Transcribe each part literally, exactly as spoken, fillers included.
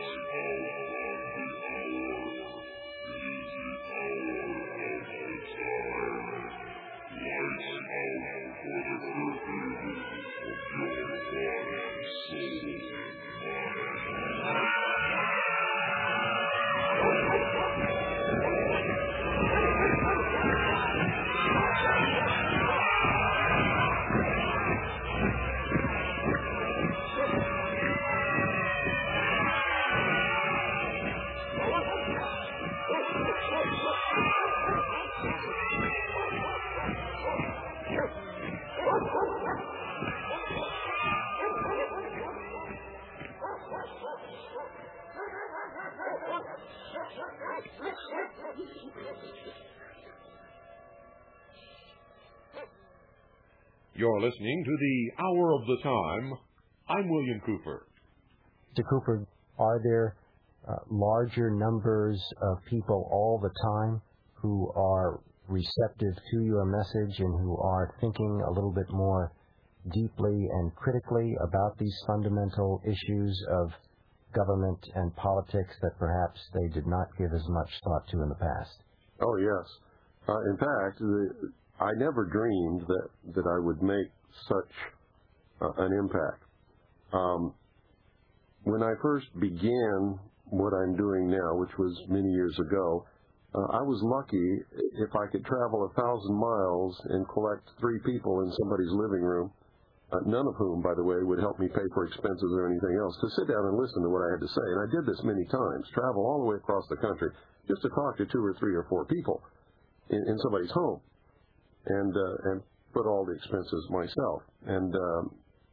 You're listening to the Hour of the Time. I'm William Cooper. Mister Cooper, are there uh, larger numbers of people all the time who are receptive to your message and who are thinking a little bit more deeply and critically about these fundamental issues of government and politics that perhaps they did not give as much thought to in the past? Oh, yes. Uh, in fact, the, I never dreamed that, that I would make such uh, an impact. Um, when I first began what I'm doing now, which was many years ago, uh, I was lucky if I could travel a thousand miles and collect three people in somebody's living room, uh, none of whom, by the way, would help me pay for expenses or anything else, to sit down and listen to what I had to say. And I did this many times, travel all the way across the country just to talk to two or three or four people in, in somebody's home and uh, and put all the expenses myself. And um,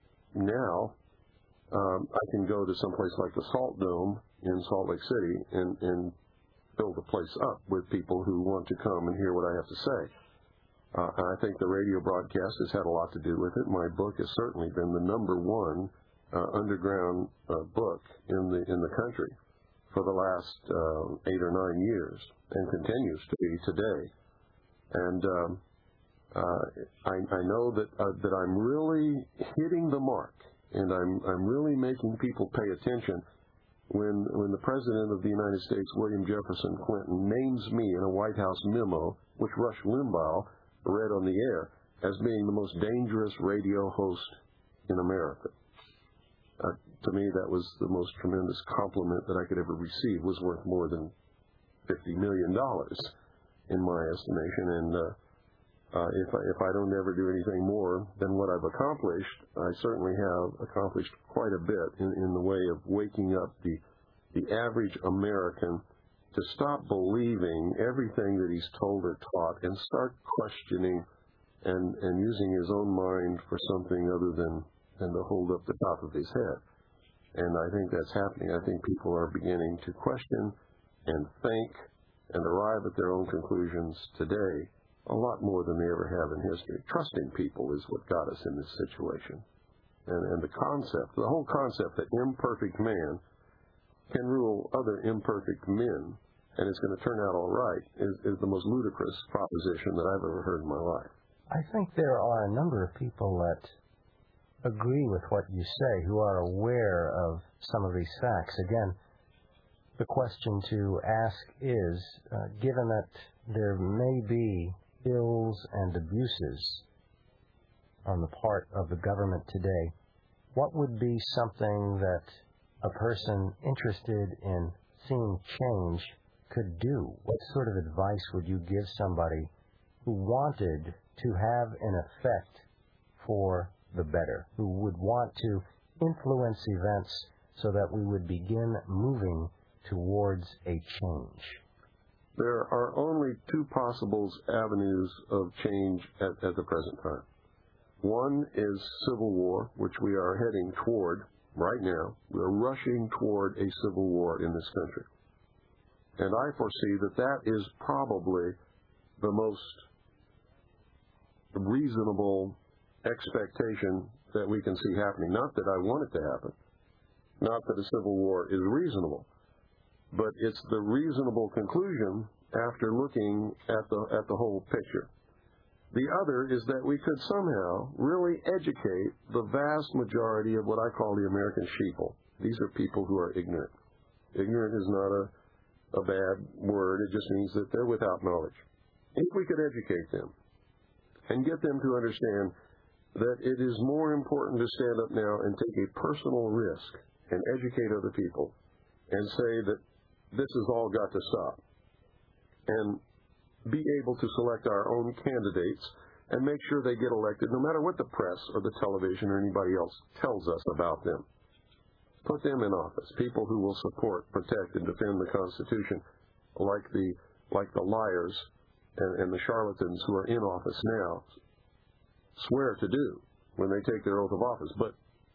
now um, I can go to someplace like the Salt Dome in Salt Lake City and, and build a place up with people who want to come and hear what I have to say. Uh, I think the radio broadcast has had a lot to do with it. My book has certainly been the number one uh, underground uh, book in the in the country for the last uh, eight or nine years, and continues to be today. And um, uh, I, I know that uh, that I'm really hitting the mark, and I'm I'm really making people pay attention when when the President of the United States, William Jefferson Clinton, names me in a White House memo, which Rush Limbaugh read on the air, as being the most dangerous radio host in America. Uh, to me, that was the most tremendous compliment that I could ever receive. Was worth more than fifty million dollars in my estimation. And uh, uh, if, I, if I don't ever do anything more than what I've accomplished, I certainly have accomplished quite a bit in, in the way of waking up the, the average American to stop believing everything that he's told or taught and start questioning and, and using his own mind for something other than, than to hold up the top of his head. And I think that's happening. I think people are beginning to question and think and arrive at their own conclusions today a lot more than they ever have in history. Trusting people is what got us in this situation. And, and the concept, the whole concept that imperfect man can rule other imperfect men, and it's going to turn out all right, is, is the most ludicrous proposition that I've ever heard in my life. I think there are a number of people that agree with what you say, who are aware of some of these facts. Again, the question to ask is, uh, given that there may be ills and abuses on the part of the government today, what would be something that a person interested in seeing change could do? What sort of advice would you give somebody who wanted to have an effect for the better, who would want to influence events so that we would begin moving towards a change? There are only two possible avenues of change at, at the present time. One is civil war, which we are heading toward right now. We're rushing toward a civil war in this country. And I foresee that that is probably the most reasonable expectation that we can see happening. Not that I want it to happen. Not that a civil war is reasonable. But it's the reasonable conclusion after looking at the at the whole picture. The other is that we could somehow really educate the vast majority of what I call the American sheeple. These are people who are ignorant. Ignorant is not a, a bad word. It just means that they're without knowledge. If we could educate them and get them to understand that it is more important to stand up now and take a personal risk and educate other people and say that this has all got to stop, and be able to select our own candidates and make sure they get elected no matter what the press or the television or anybody else tells us about them. Put them in office, people who will support, protect, and defend the Constitution like the like the liars and, and the charlatans who are in office now swear to do when they take their oath of office, but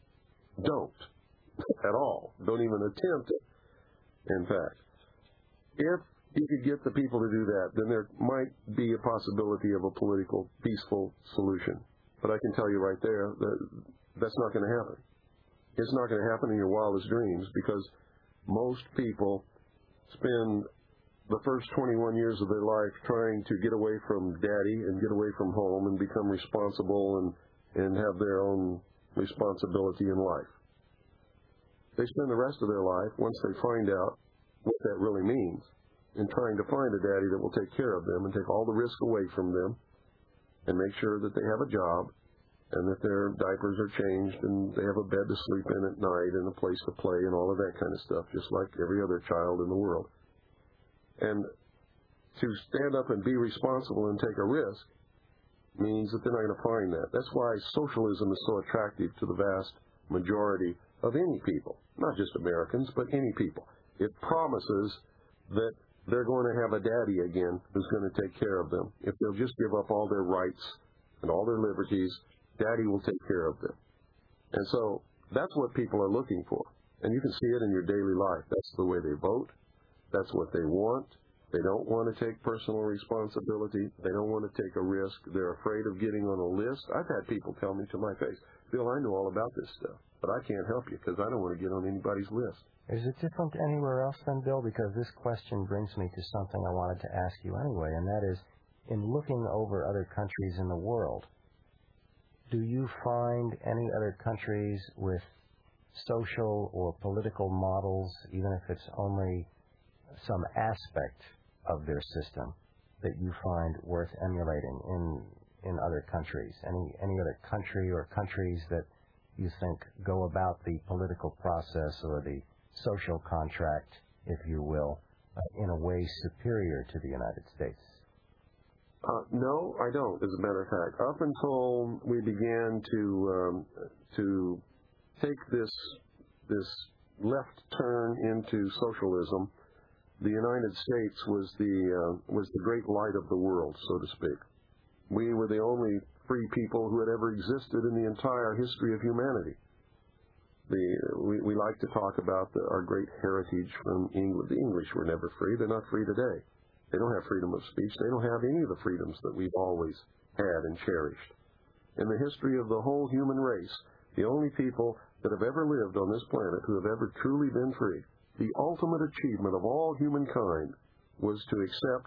don't at all. Don't even attempt it, in fact. If you could get the people to do that, then there might be a possibility of a political, peaceful solution. But I can tell you right there that that's not going to happen. It's not going to happen in your wildest dreams, because most people spend the first twenty-one years of their life trying to get away from daddy and get away from home and become responsible and, and have their own responsibility in life. They spend the rest of their life, once they find out what that really means, in trying to find a daddy that will take care of them and take all the risk away from them and make sure that they have a job and that their diapers are changed and they have a bed to sleep in at night and a place to play and all of that kind of stuff, just like every other child in the world. And to stand up and be responsible and take a risk means that they're not going to find that. That's why socialism is so attractive to the vast majority of any people, not just Americans, but any people. It promises that they're going to have a daddy again who's going to take care of them. If they'll just give up all their rights and all their liberties, daddy will take care of them. And so that's what people are looking for. And you can see it in your daily life. That's the way they vote. That's what they want. They don't want to take personal responsibility. They don't want to take a risk. They're afraid of getting on a list. I've had people tell me to my face, Bill, I know all about this stuff, but I can't help you because I don't want to get on anybody's list. Is it different anywhere else then, Bill? Because this question brings me to something I wanted to ask you anyway, and that is, in looking over other countries in the world, do you find any other countries with social or political models, even if it's only some aspect of their system, that you find worth emulating in in other countries? Any any other country or countries that you think go about the political process or the social contract, if you will, uh, in a way superior to the United States? Uh, no, I don't, as a matter of fact. Up until we began to um, to take this this left turn into socialism, the United States was the uh, was the great light of the world, so to speak. We were the only free people who had ever existed in the entire history of humanity. The, we, we like to talk about the, our great heritage from England. The English were never free. They're not free today. They don't have freedom of speech. They don't have any of the freedoms that we've always had and cherished. In the history of the whole human race, the only people that have ever lived on this planet who have ever truly been free, the ultimate achievement of all humankind was to accept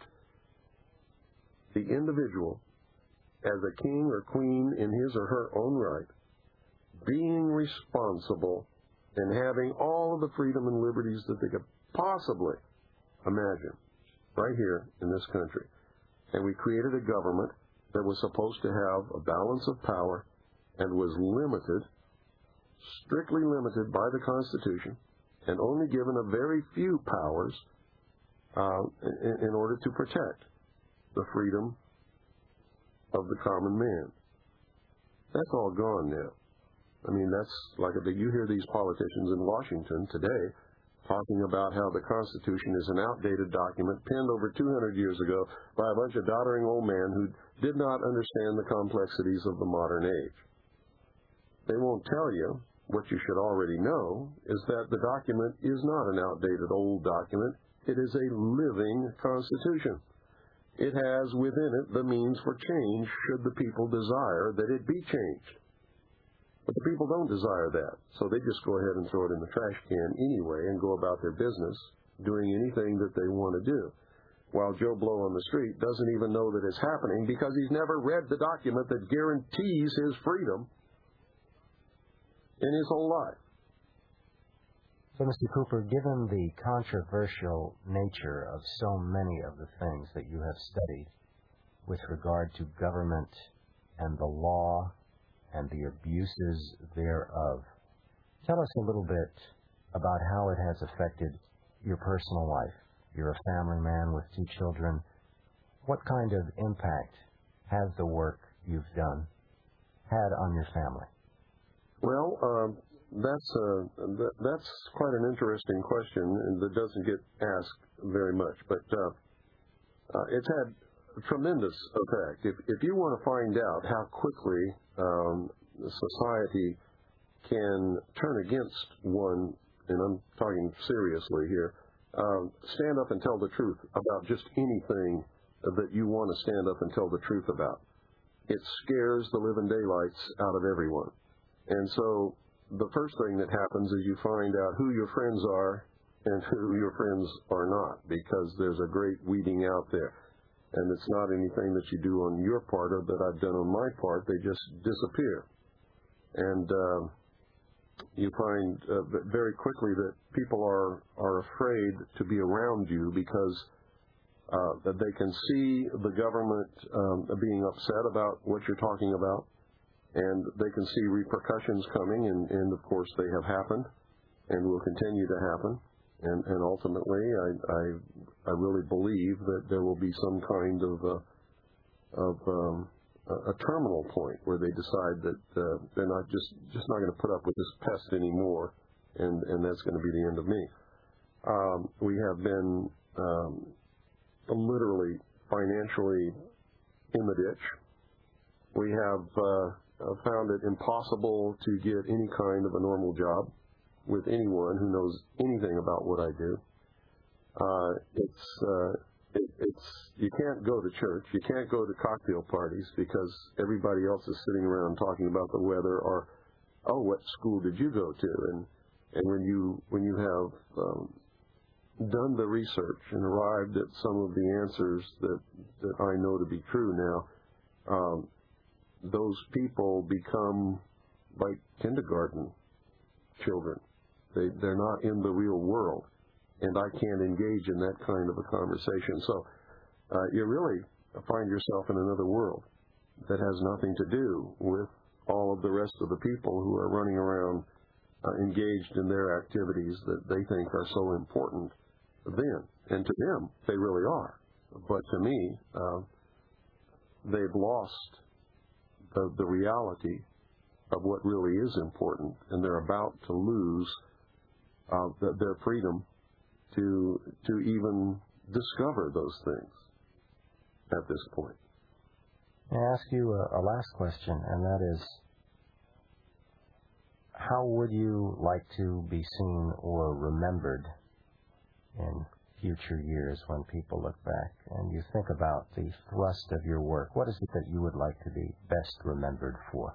the individual as a king or queen in his or her own right, being responsible and having all of the freedom and liberties that they could possibly imagine right here in this country. And we created a government that was supposed to have a balance of power and was limited, strictly limited by the Constitution, and only given a very few powers uh, in, in order to protect the freedom of the common man. That's all gone now. I mean, that's like a big, you hear these politicians in Washington today talking about how the Constitution is an outdated document penned over two hundred years ago by a bunch of doddering old men who did not understand the complexities of the modern age. They won't tell you what you should already know, is that the document is not an outdated old document. It is a living Constitution. It has within it the means for change should the people desire that it be changed. But the people don't desire that, so they just go ahead and throw it in the trash can anyway and go about their business doing anything that they want to do, while Joe Blow on the street doesn't even know that it's happening because he's never read the document that guarantees his freedom in his whole life. So, Mister Cooper, given the controversial nature of so many of the things that you have studied with regard to government and the law and the abuses thereof, tell us a little bit about how it has affected your personal life. You're a family man with two children. What kind of impact has the work you've done had on your family? Well, um, that's uh, th- that's quite an interesting question, and that doesn't get asked very much. But uh, uh, it's had a tremendous effect. If if you want to find out how quickly um, society can turn against one, and I'm talking seriously here, um, stand up and tell the truth about just anything that you want to stand up and tell the truth about. It scares the living daylights out of everyone. And so the first thing that happens is you find out who your friends are and who your friends are not, because there's a great weeding out there. And it's not anything that you do on your part or that I've done on my part. They just disappear. And uh, you find uh, very quickly that people are, are afraid to be around you because uh, that they can see the government um, being upset about what you're talking about, and they can see repercussions coming, and, and of course they have happened and will continue to happen. And, and ultimately, I, I I really believe that there will be some kind of uh, of um, a, a terminal point where they decide that uh, they're not just just not going to put up with this pest anymore, and, and that's going to be the end of me. Um, we have been um, literally financially in the ditch. We have uh, found it impossible to get any kind of a normal job with anyone who knows anything about what I do. Uh, it's uh, it, it's you can't go to church, you can't go to cocktail parties because everybody else is sitting around talking about the weather or, oh, what school did you go to? And and when you when you have um, done the research and arrived at some of the answers that that I know to be true now, um, those people become like kindergarten children. They, they're not in the real world, and I can't engage in that kind of a conversation. So uh, you really find yourself in another world that has nothing to do with all of the rest of the people who are running around uh, engaged in their activities that they think are so important then. And to them, they really are. But to me, uh, they've lost the, the reality of what really is important, and they're about to lose uh, the, their freedom to to even discover those things at this point. May I ask you a, a last question, and that is, how would you like to be seen or remembered in future years when people look back and you think about the thrust of your work? What is it that you would like to be best remembered for?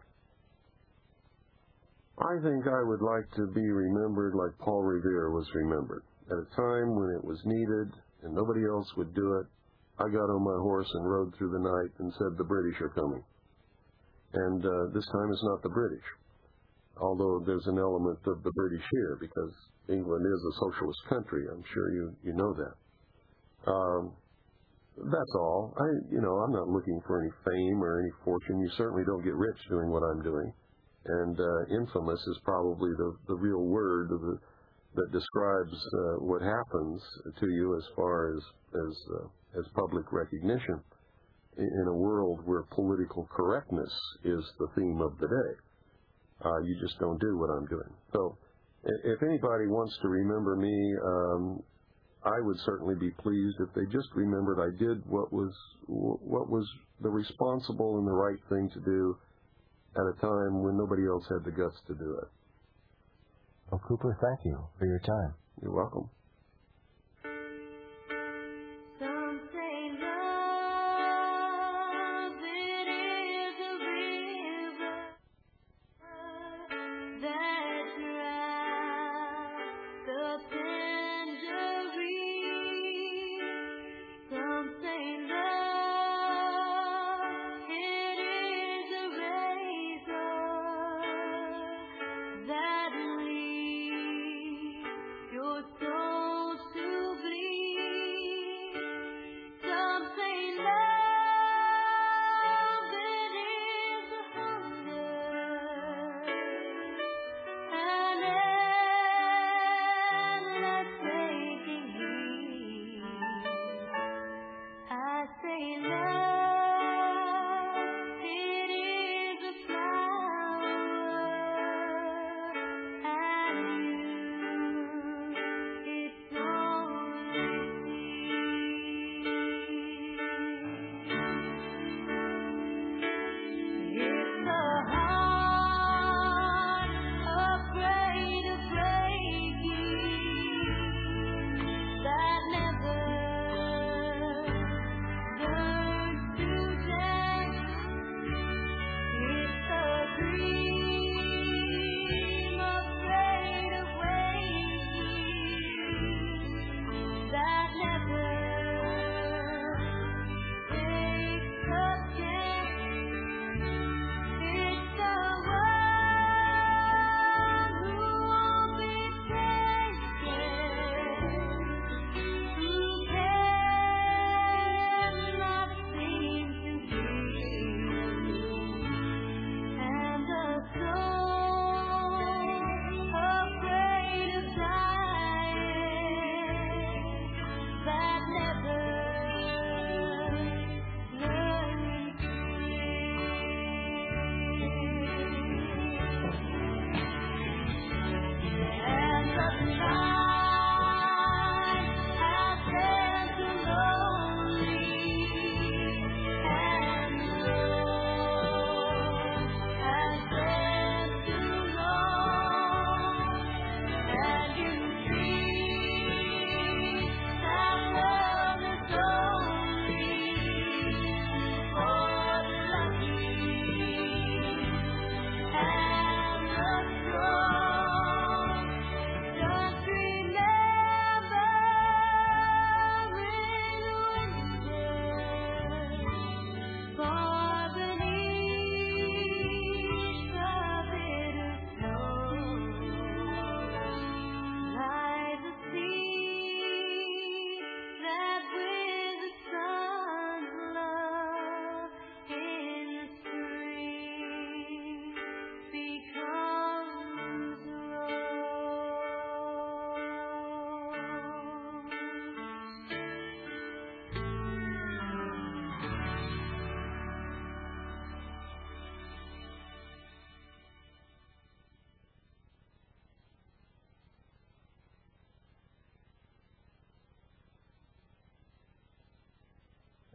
I think I would like to be remembered like Paul Revere was remembered. At a time when it was needed and nobody else would do it, I got on my horse and rode through the night and said, the British are coming. And uh, this time it's not the British, although there's an element of the British here because England is a socialist country. I'm sure you, you know that. Um, that's all. I, you know, I'm not looking for any fame or any fortune. You certainly don't get rich doing what I'm doing. And uh, infamous is probably the, the real word of the, that describes uh, what happens to you as far as as, uh, as public recognition in, in a world where political correctness is the theme of the day. Uh, you just don't do what I'm doing. So if anybody wants to remember me, um, I would certainly be pleased if they just remembered I did what was what was the responsible and the right thing to do at a time when nobody else had the guts to do it. Well, Cooper, thank you for your time. You're welcome.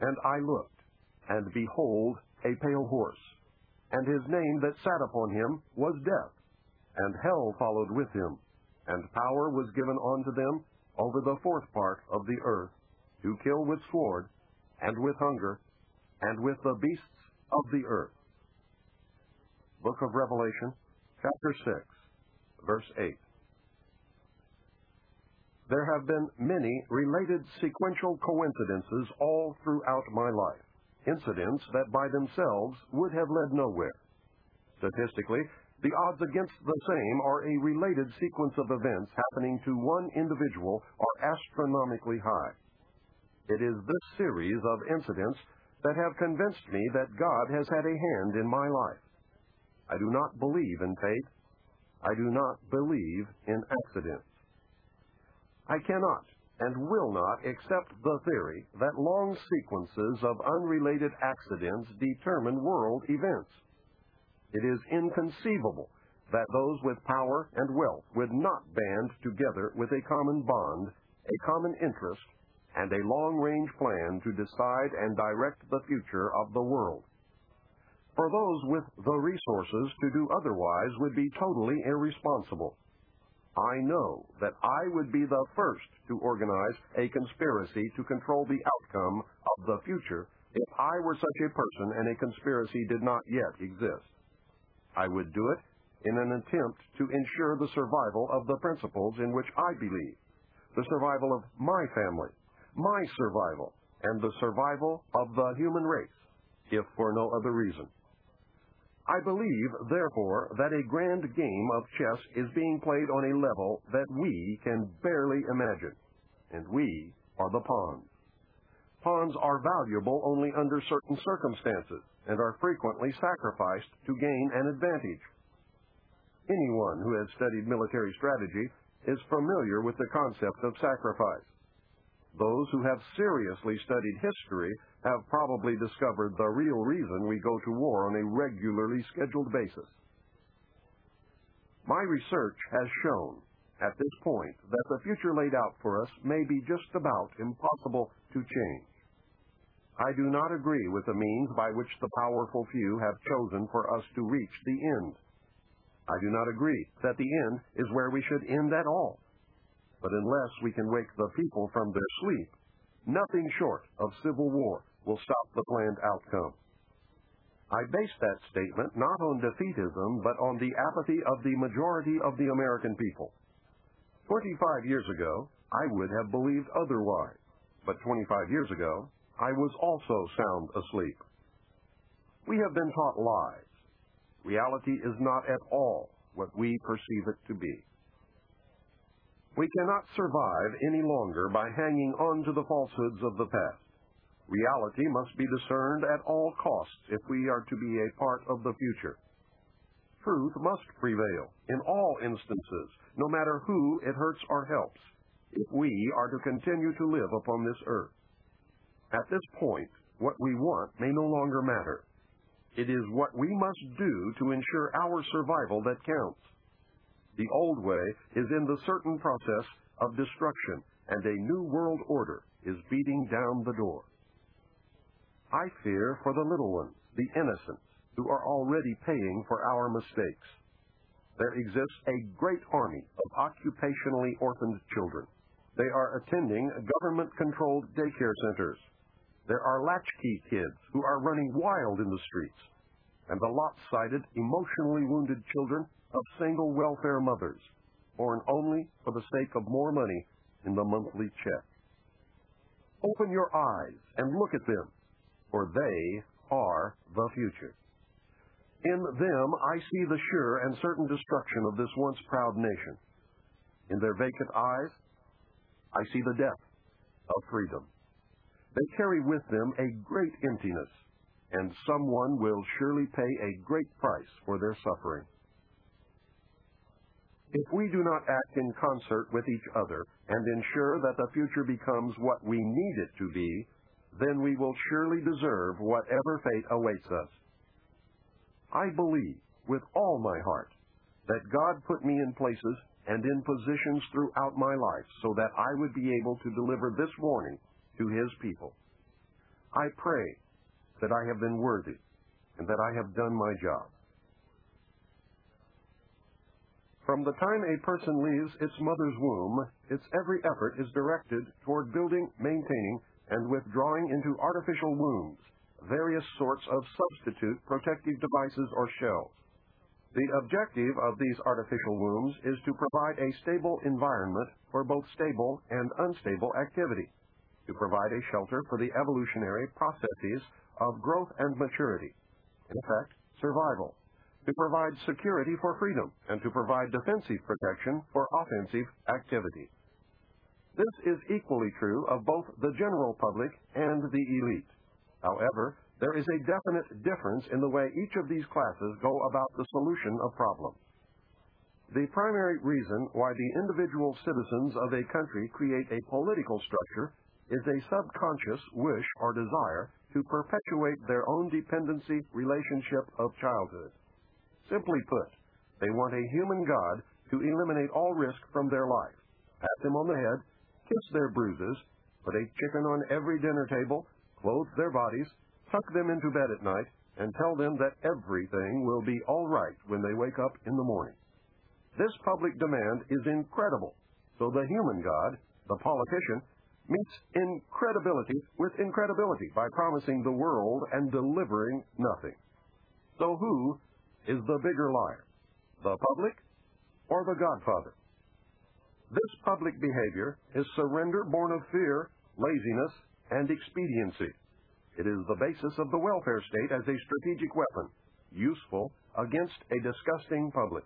And I looked, and behold, a pale horse, and his name that sat upon him was Death, and hell followed with him, and power was given unto them over the fourth part of the earth, to kill with sword, and with hunger, and with the beasts of the earth. Book of Revelation, chapter six, verse eight. There have been many related sequential coincidences all throughout my life, incidents that by themselves would have led nowhere. Statistically, the odds against the same or a related sequence of events happening to one individual are astronomically high. It is this series of incidents that have convinced me that God has had a hand in my life. I do not believe in fate. I do not believe in accidents. I cannot and will not accept the theory that long sequences of unrelated accidents determine world events. It is inconceivable that those with power and wealth would not band together with a common bond, a common interest, and a long-range plan to decide and direct the future of the world. For those with the resources to do otherwise would be totally irresponsible. I know that I would be the first to organize a conspiracy to control the outcome of the future if I were such a person and a conspiracy did not yet exist. I would do it in an attempt to ensure the survival of the principles in which I believe, the survival of my family, my survival, and the survival of the human race, if for no other reason. I believe, therefore, that a grand game of chess is being played on a level that we can barely imagine, and we are the pawns. Pawns are valuable only under certain circumstances and are frequently sacrificed to gain an advantage. Anyone who has studied military strategy is familiar with the concept of sacrifice. Those who have seriously studied history have probably discovered the real reason we go to war on a regularly scheduled basis. My research has shown at this point that the future laid out for us may be just about impossible to change. I do not agree with the means by which the powerful few have chosen for us to reach the end. I do not agree that the end is where we should end at all. But unless we can wake the people from their sleep, nothing short of civil war will stop the planned outcome. I base that statement not on defeatism, but on the apathy of the majority of the American people. Twenty-five years ago, I would have believed otherwise, but twenty-five years ago, I was also sound asleep. We have been taught lies. Reality is not at all what we perceive it to be. We cannot survive any longer by hanging on to the falsehoods of the past. Reality must be discerned at all costs if we are to be a part of the future. Truth must prevail in all instances, no matter who it hurts or helps, if we are to continue to live upon this earth. At this point, what we want may no longer matter. It is what we must do to ensure our survival that counts. The old way is in the certain process of destruction, and a new world order is beating down the door. I fear for the little ones, the innocents, who are already paying for our mistakes. There exists a great army of occupationally orphaned children. They are attending government-controlled daycare centers. There are latchkey kids who are running wild in the streets, and the lopsided, emotionally wounded children of single welfare mothers, born only for the sake of more money in the monthly check. Open your eyes and look at them, for they are the future. In them I see the sure and certain destruction of this once proud nation. In their vacant eyes, I see the death of freedom. They carry with them a great emptiness, and someone will surely pay a great price for their suffering. If we do not act in concert with each other and ensure that the future becomes what we need it to be, then we will surely deserve whatever fate awaits us. I believe with all my heart that God put me in places and in positions throughout my life so that I would be able to deliver this warning to His people. I pray that I have been worthy and that I have done my job. From the time a person leaves its mother's womb, its every effort is directed toward building, maintaining, and withdrawing into artificial wombs various sorts of substitute protective devices or shells. The objective of these artificial wombs is to provide a stable environment for both stable and unstable activity, to provide a shelter for the evolutionary processes of growth and maturity, in effect, survival, to provide security for freedom, and to provide defensive protection for offensive activity. This is equally true of both the general public and the elite. However, there is a definite difference in the way each of these classes go about the solution of problems. The primary reason why the individual citizens of a country create a political structure is a subconscious wish or desire to perpetuate their own dependency relationship of childhood. Simply put, they want a human God to eliminate all risk from their life, pat them on the head, kiss their bruises, put a chicken on every dinner table, clothe their bodies, tuck them into bed at night, and tell them that everything will be all right when they wake up in the morning. This public demand is incredible, so the human God, the politician, meets incredibility with incredibility by promising the world and delivering nothing. So who is the bigger liar, the public or the Godfather? This public behavior is surrender born of fear, laziness, and expediency. It is the basis of the welfare state as a strategic weapon, useful against a disgusting public.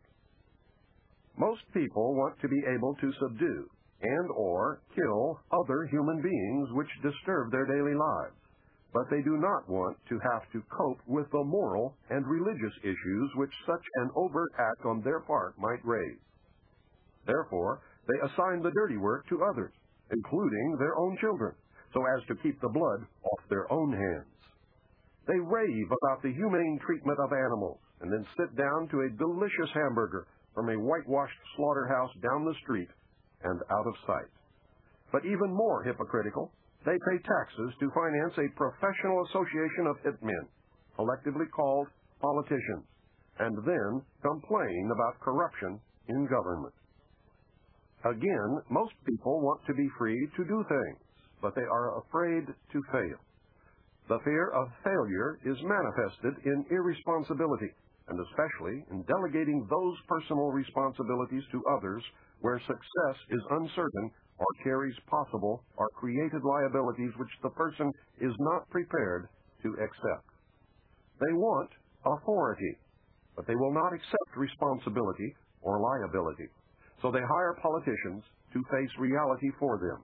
Most people want to be able to subdue and or kill other human beings which disturb their daily lives, but they do not want to have to cope with the moral and religious issues which such an overt act on their part might raise. Therefore, they assign the dirty work to others, including their own children, so as to keep the blood off their own hands. They rave about the humane treatment of animals and then sit down to a delicious hamburger from a whitewashed slaughterhouse down the street and out of sight. But even more hypocritical, they pay taxes to finance a professional association of hitmen, collectively called politicians, and then complain about corruption in government. Again, most people want to be free to do things, but they are afraid to fail. The fear of failure is manifested in irresponsibility, and especially in delegating those personal responsibilities to others where success is uncertain or carries possible or created liabilities which the person is not prepared to accept. They want authority, but they will not accept responsibility or liability, so they hire politicians to face reality for them.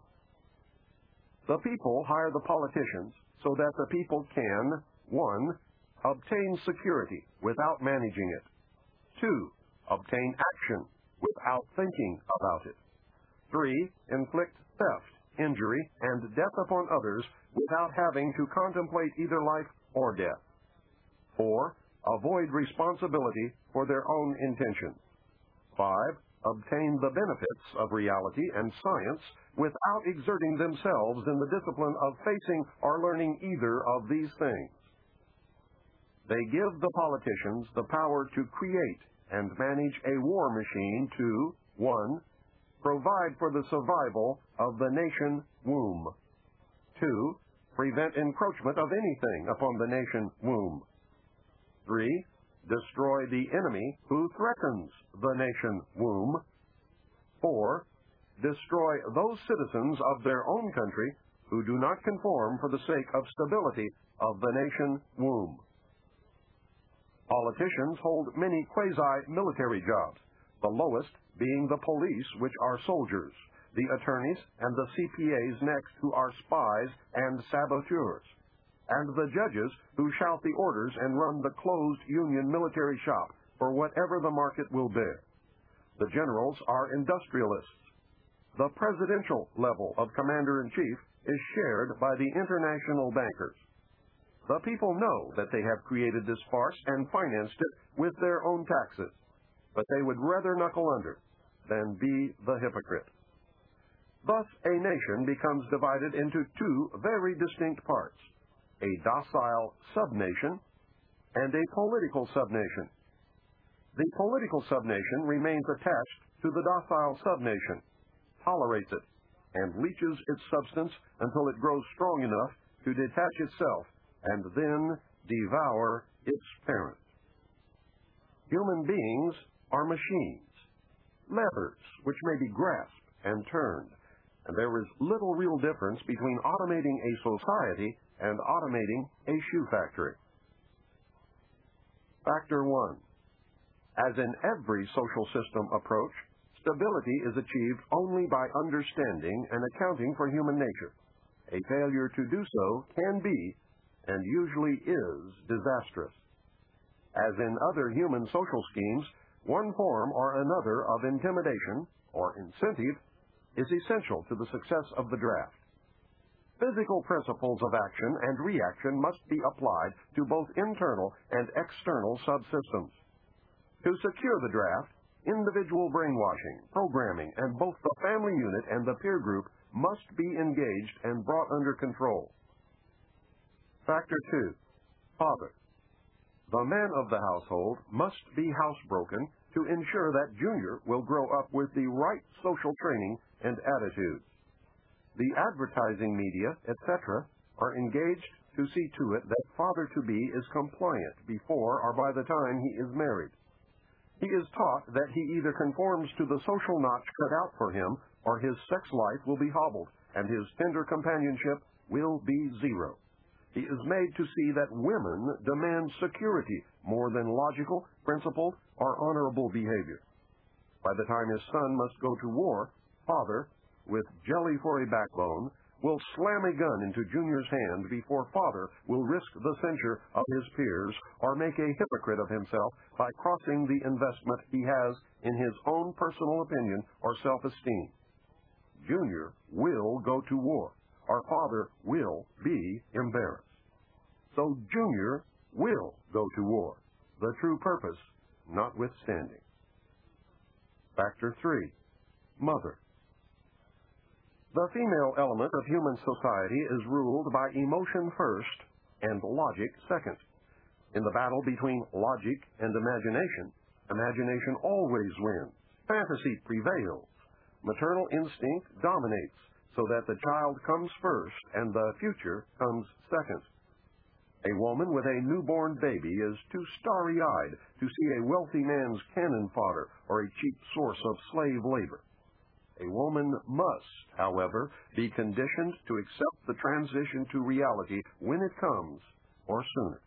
The people hire the politicians so that the people can, one, obtain security without managing it, two, obtain action without thinking about it, three, inflict theft, injury, and death upon others without having to contemplate either life or death, four, avoid responsibility for their own intentions, five, obtain the benefits of reality and science without exerting themselves in the discipline of facing or learning either of these things. They give the politicians the power to create and manage a war machine to, one, provide for the survival of the nation womb, two, prevent encroachment of anything upon the nation womb, three, destroy the enemy who threatens the nation womb, four, destroy those citizens of their own country who do not conform for the sake of stability of the nation womb. Politicians hold many quasi-military jobs, the lowest being the police, which are soldiers, the attorneys and the C P As next, who are spies and saboteurs, and the judges who shout the orders and run the closed union military shop for whatever the market will bear. The generals are industrialists. The presidential level of commander-in-chief is shared by the international bankers. The people know that they have created this farce and financed it with their own taxes, but they would rather knuckle under than be the hypocrite. Thus, a nation becomes divided into two very distinct parts, a docile subnation, and a political subnation. The political subnation remains attached to the docile subnation, tolerates it, and leaches its substance until it grows strong enough to detach itself and then devour its parent. Human beings are machines, levers which may be grasped and turned, and there is little real difference between automating a society and automating a shoe factory. Factor one. As in every social system approach, stability is achieved only by understanding and accounting for human nature. A failure to do so can be, and usually is, disastrous. As in other human social schemes, one form or another of intimidation or incentive is essential to the success of the draft. Physical principles of action and reaction must be applied to both internal and external subsystems. To secure the draft, individual brainwashing, programming, and both the family unit and the peer group must be engaged and brought under control. Factor two. Father. The man of the household must be housebroken to ensure that Junior will grow up with the right social training and attitudes. The advertising media, et cetera, are engaged to see to it that father-to-be is compliant before or by the time he is married. He is taught that he either conforms to the social notch cut out for him or his sex life will be hobbled and his tender companionship will be zero. He is made to see that women demand security more than logical, principled, or honorable behavior. By the time his son must go to war, father, with jelly for a backbone, will slam a gun into Junior's hand before father will risk the censure of his peers or make a hypocrite of himself by crossing the investment he has in his own personal opinion or self-esteem. Junior will go to war, or father will be embarrassed. So Junior will go to war, the true purpose notwithstanding. Factor three. Mother. The female element of human society is ruled by emotion first and logic second. In the battle between logic and imagination, imagination always wins. Fantasy prevails. Maternal instinct dominates, so that the child comes first and the future comes second. A woman with a newborn baby is too starry-eyed to see a wealthy man's cannon fodder or a cheap source of slave labor. A woman must, however, be conditioned to accept the transition to reality when it comes, or sooner.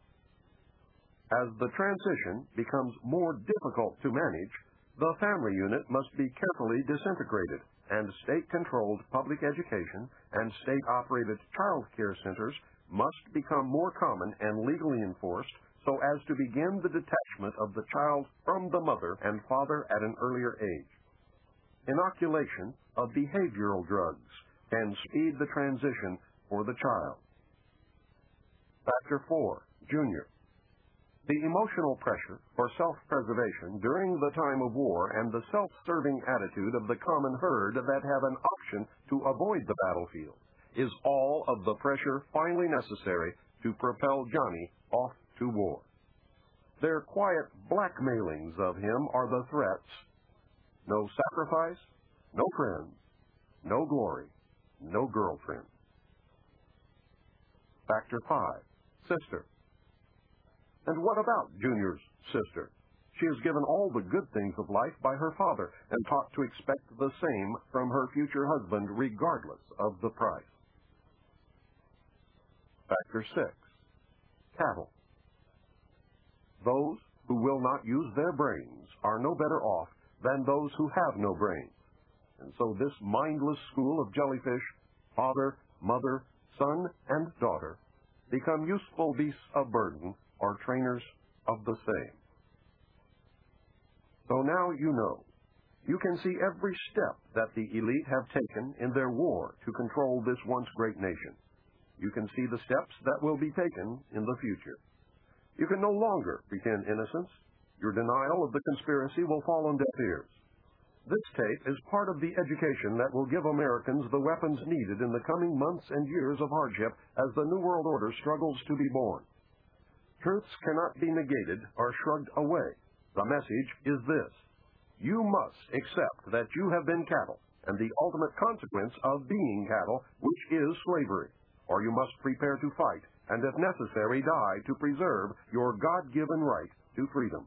As the transition becomes more difficult to manage, the family unit must be carefully disintegrated, and state-controlled public education and state-operated child care centers must become more common and legally enforced so as to begin the detachment of the child from the mother and father at an earlier age. Inoculation of behavioral drugs can speed the transition for the child. Factor four. Junior. The emotional pressure for self-preservation during the time of war and the self-serving attitude of the common herd that have an option to avoid the battlefield is all of the pressure finally necessary to propel Johnny off to war. Their quiet blackmailings of him are the threats. No sacrifice, no friends, no glory, no girlfriend. Factor five. Sister. And what about Junior's sister? She is given all the good things of life by her father and taught to expect the same from her future husband regardless of the price. Factor six. Cattle. Those who will not use their brains are no better off than those who have no brains. And so this mindless school of jellyfish, father, mother, son, and daughter, become useful beasts of burden or trainers of the same. So now you know. You can see every step that the elite have taken in their war to control this once great nation. You can see the steps that will be taken in the future. You can no longer pretend innocence. Your denial of the conspiracy will fall on deaf ears. This tape is part of the education that will give Americans the weapons needed in the coming months and years of hardship as the New World Order struggles to be born. Truths cannot be negated or shrugged away. The message is this: you must accept that you have been cattle and the ultimate consequence of being cattle, which is slavery, or you must prepare to fight and, if necessary, die to preserve your God-given right to freedom.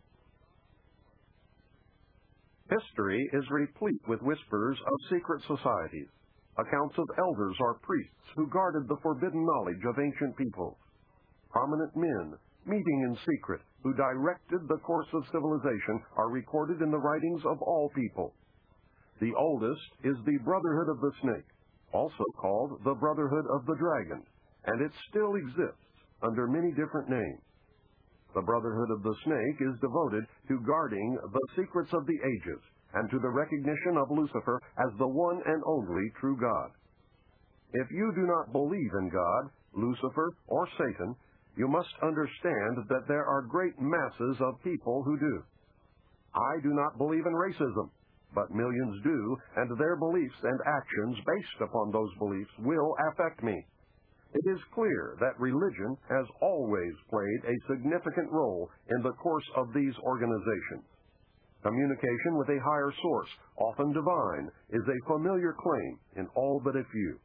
History is replete with whispers of secret societies, accounts of elders or priests who guarded the forbidden knowledge of ancient peoples, prominent men meeting in secret who directed the course of civilization are recorded in the writings of all people. The oldest is the Brotherhood of the Snake, also called the Brotherhood of the Dragon, and it still exists under many different names. The Brotherhood of the Snake is devoted to guarding the secrets of the ages and to the recognition of Lucifer as the one and only true God. If you do not believe in God, Lucifer, or Satan, you must understand that there are great masses of people who do. I do not believe in racism, but millions do, and their beliefs and actions based upon those beliefs will affect me. It is clear that religion has always played a significant role in the course of these organizations. Communication with a higher source, often divine, is a familiar claim in all but a few.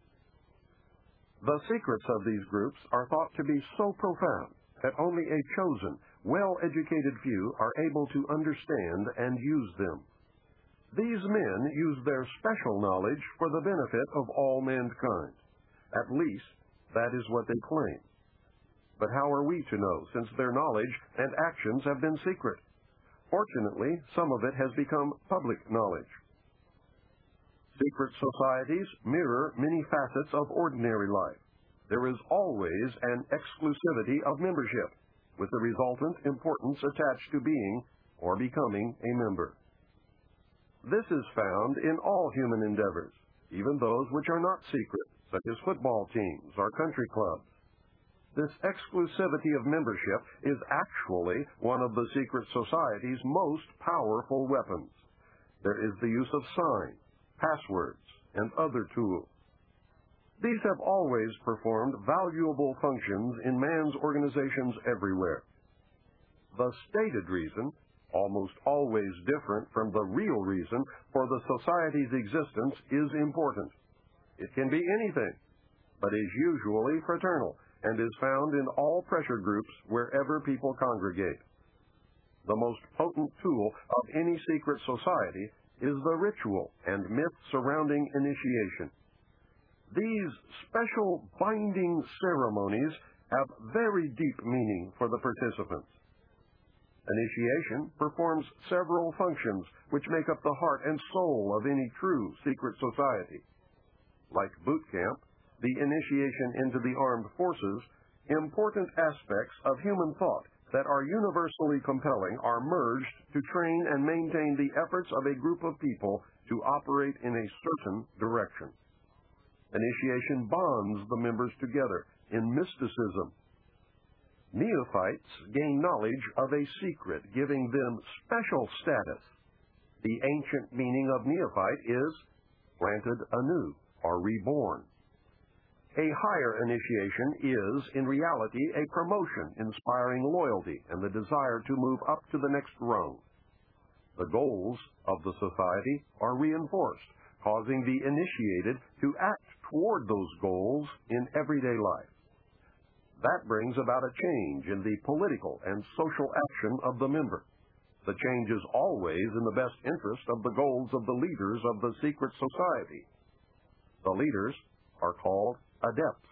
The secrets of these groups are thought to be so profound that only a chosen, well-educated few are able to understand and use them. These men use their special knowledge for the benefit of all mankind. At least, that is what they claim. But how are we to know, since their knowledge and actions have been secret? Fortunately, some of it has become public knowledge. Secret societies mirror many facets of ordinary life. There is always an exclusivity of membership, with the resultant importance attached to being or becoming a member. This is found in all human endeavors, even those which are not secret, such as football teams or country clubs. This exclusivity of membership is actually one of the secret society's most powerful weapons. There is the use of signs, passwords, and other tools. These have always performed valuable functions in man's organizations everywhere. The stated reason, almost always different from the real reason for the society's existence, is important. It can be anything, but is usually fraternal and is found in all pressure groups wherever people congregate. The most potent tool of any secret society is the ritual and myth surrounding initiation. These special binding ceremonies have very deep meaning for the participants. Initiation performs several functions which make up the heart and soul of any true secret society. Like boot camp, the initiation into the armed forces, important aspects of human thought that are universally compelling are merged to train and maintain the efforts of a group of people to operate in a certain direction. Initiation bonds the members together in mysticism. Neophytes gain knowledge of a secret, giving them special status. The ancient meaning of neophyte is planted anew or reborn. A higher initiation is, in reality, a promotion inspiring loyalty and the desire to move up to the next rung. The goals of the society are reinforced, causing the initiated to act toward those goals in everyday life. That brings about a change in the political and social action of the member. The change is always in the best interest of the goals of the leaders of the secret society. The leaders are called adepts.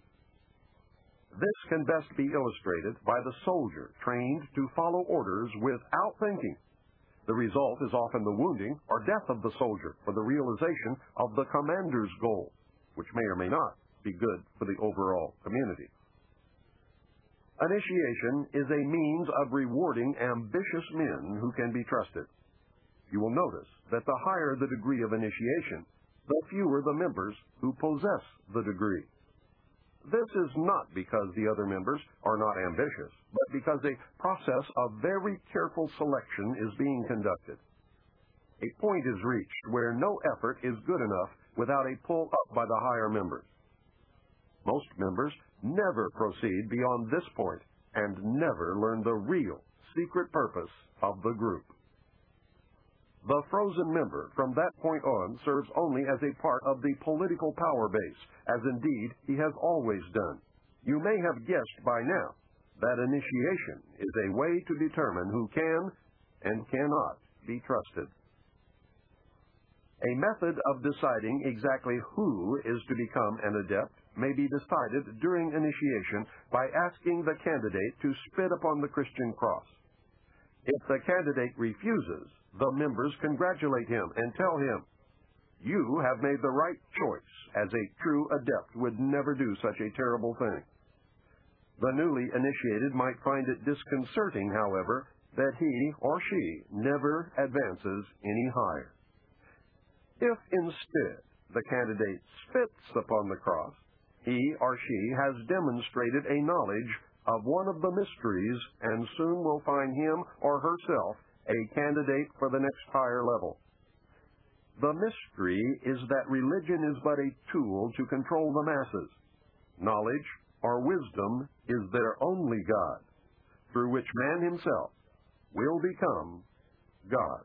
This can best be illustrated by the soldier trained to follow orders without thinking. The result is often the wounding or death of the soldier for the realization of the commander's goal, which may or may not be good for the overall community. Initiation is a means of rewarding ambitious men who can be trusted. You will notice that the higher the degree of initiation, the fewer the members who possess the degree. This is not because the other members are not ambitious, but because a process of very careful selection is being conducted. a point is reached where no effort is good enough without a pull up by the higher members. Most members never proceed beyond this point and never learn the real, secret purpose of the group. The frozen member from that point on serves only as a part of the political power base, as indeed he has always done. You may have guessed by now that initiation is a way to determine who can and cannot be trusted. A method of deciding exactly who is to become an adept may be decided during initiation by asking the candidate to spit upon the Christian cross. If the candidate refuses, the members congratulate him and tell him, "You have made the right choice, as a true adept would never do such a terrible thing." The newly initiated might find it disconcerting, however, that he or she never advances any higher. If instead the candidate spits upon the cross, he or she has demonstrated a knowledge of one of the mysteries and soon will find him or herself a candidate for the next higher level. The mystery is that religion is but a tool to control the masses. Knowledge or wisdom is their only God, through which man himself will become God.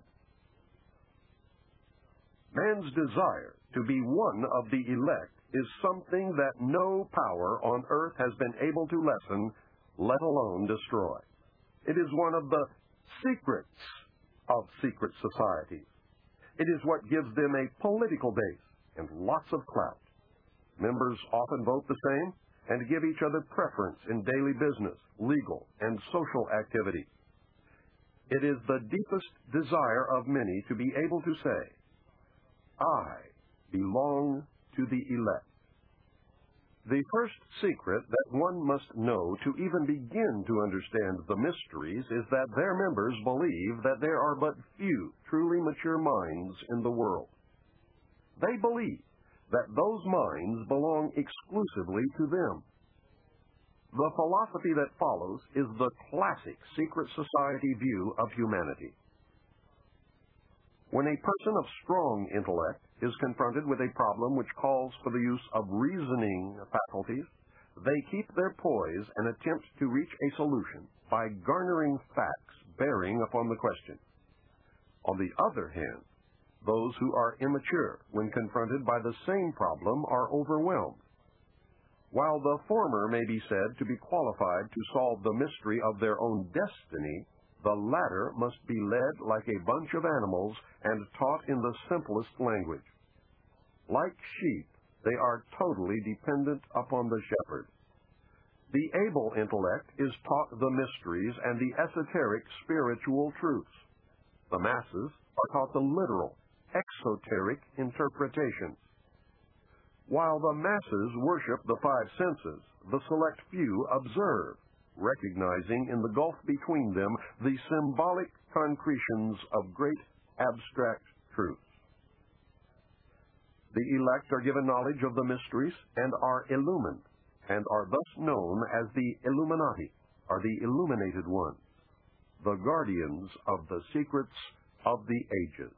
Man's desire to be one of the elect is something that no power on earth has been able to lessen, let alone destroy. It is one of the secrets of secret societies. It is what gives them a political base and lots of clout. Members often vote the same and give each other preference in daily business, legal, and social activities. It is the deepest desire of many to be able to say, "I belong to the elect." The first secret that one must know to even begin to understand the mysteries is that their members believe that there are but few truly mature minds in the world. They believe that those minds belong exclusively to them. The philosophy that follows is the classic secret society view of humanity. When a person of strong intellect is confronted with a problem which calls for the use of reasoning faculties, they keep their poise and attempt to reach a solution by garnering facts bearing upon the question. On the other hand, those who are immature when confronted by the same problem are overwhelmed. While the former may be said to be qualified to solve the mystery of their own destiny, the latter must be led like a bunch of animals and taught in the simplest language. Like sheep, they are totally dependent upon the shepherd. The able intellect is taught the mysteries and the esoteric spiritual truths. The masses are taught the literal, exoteric interpretations. While the masses worship the five senses, the select few observe, recognizing in the gulf between them the symbolic concretions of great abstract truths. The elect are given knowledge of the mysteries and are illumined, and are thus known as the Illuminati, or the illuminated ones, the guardians of the secrets of the ages.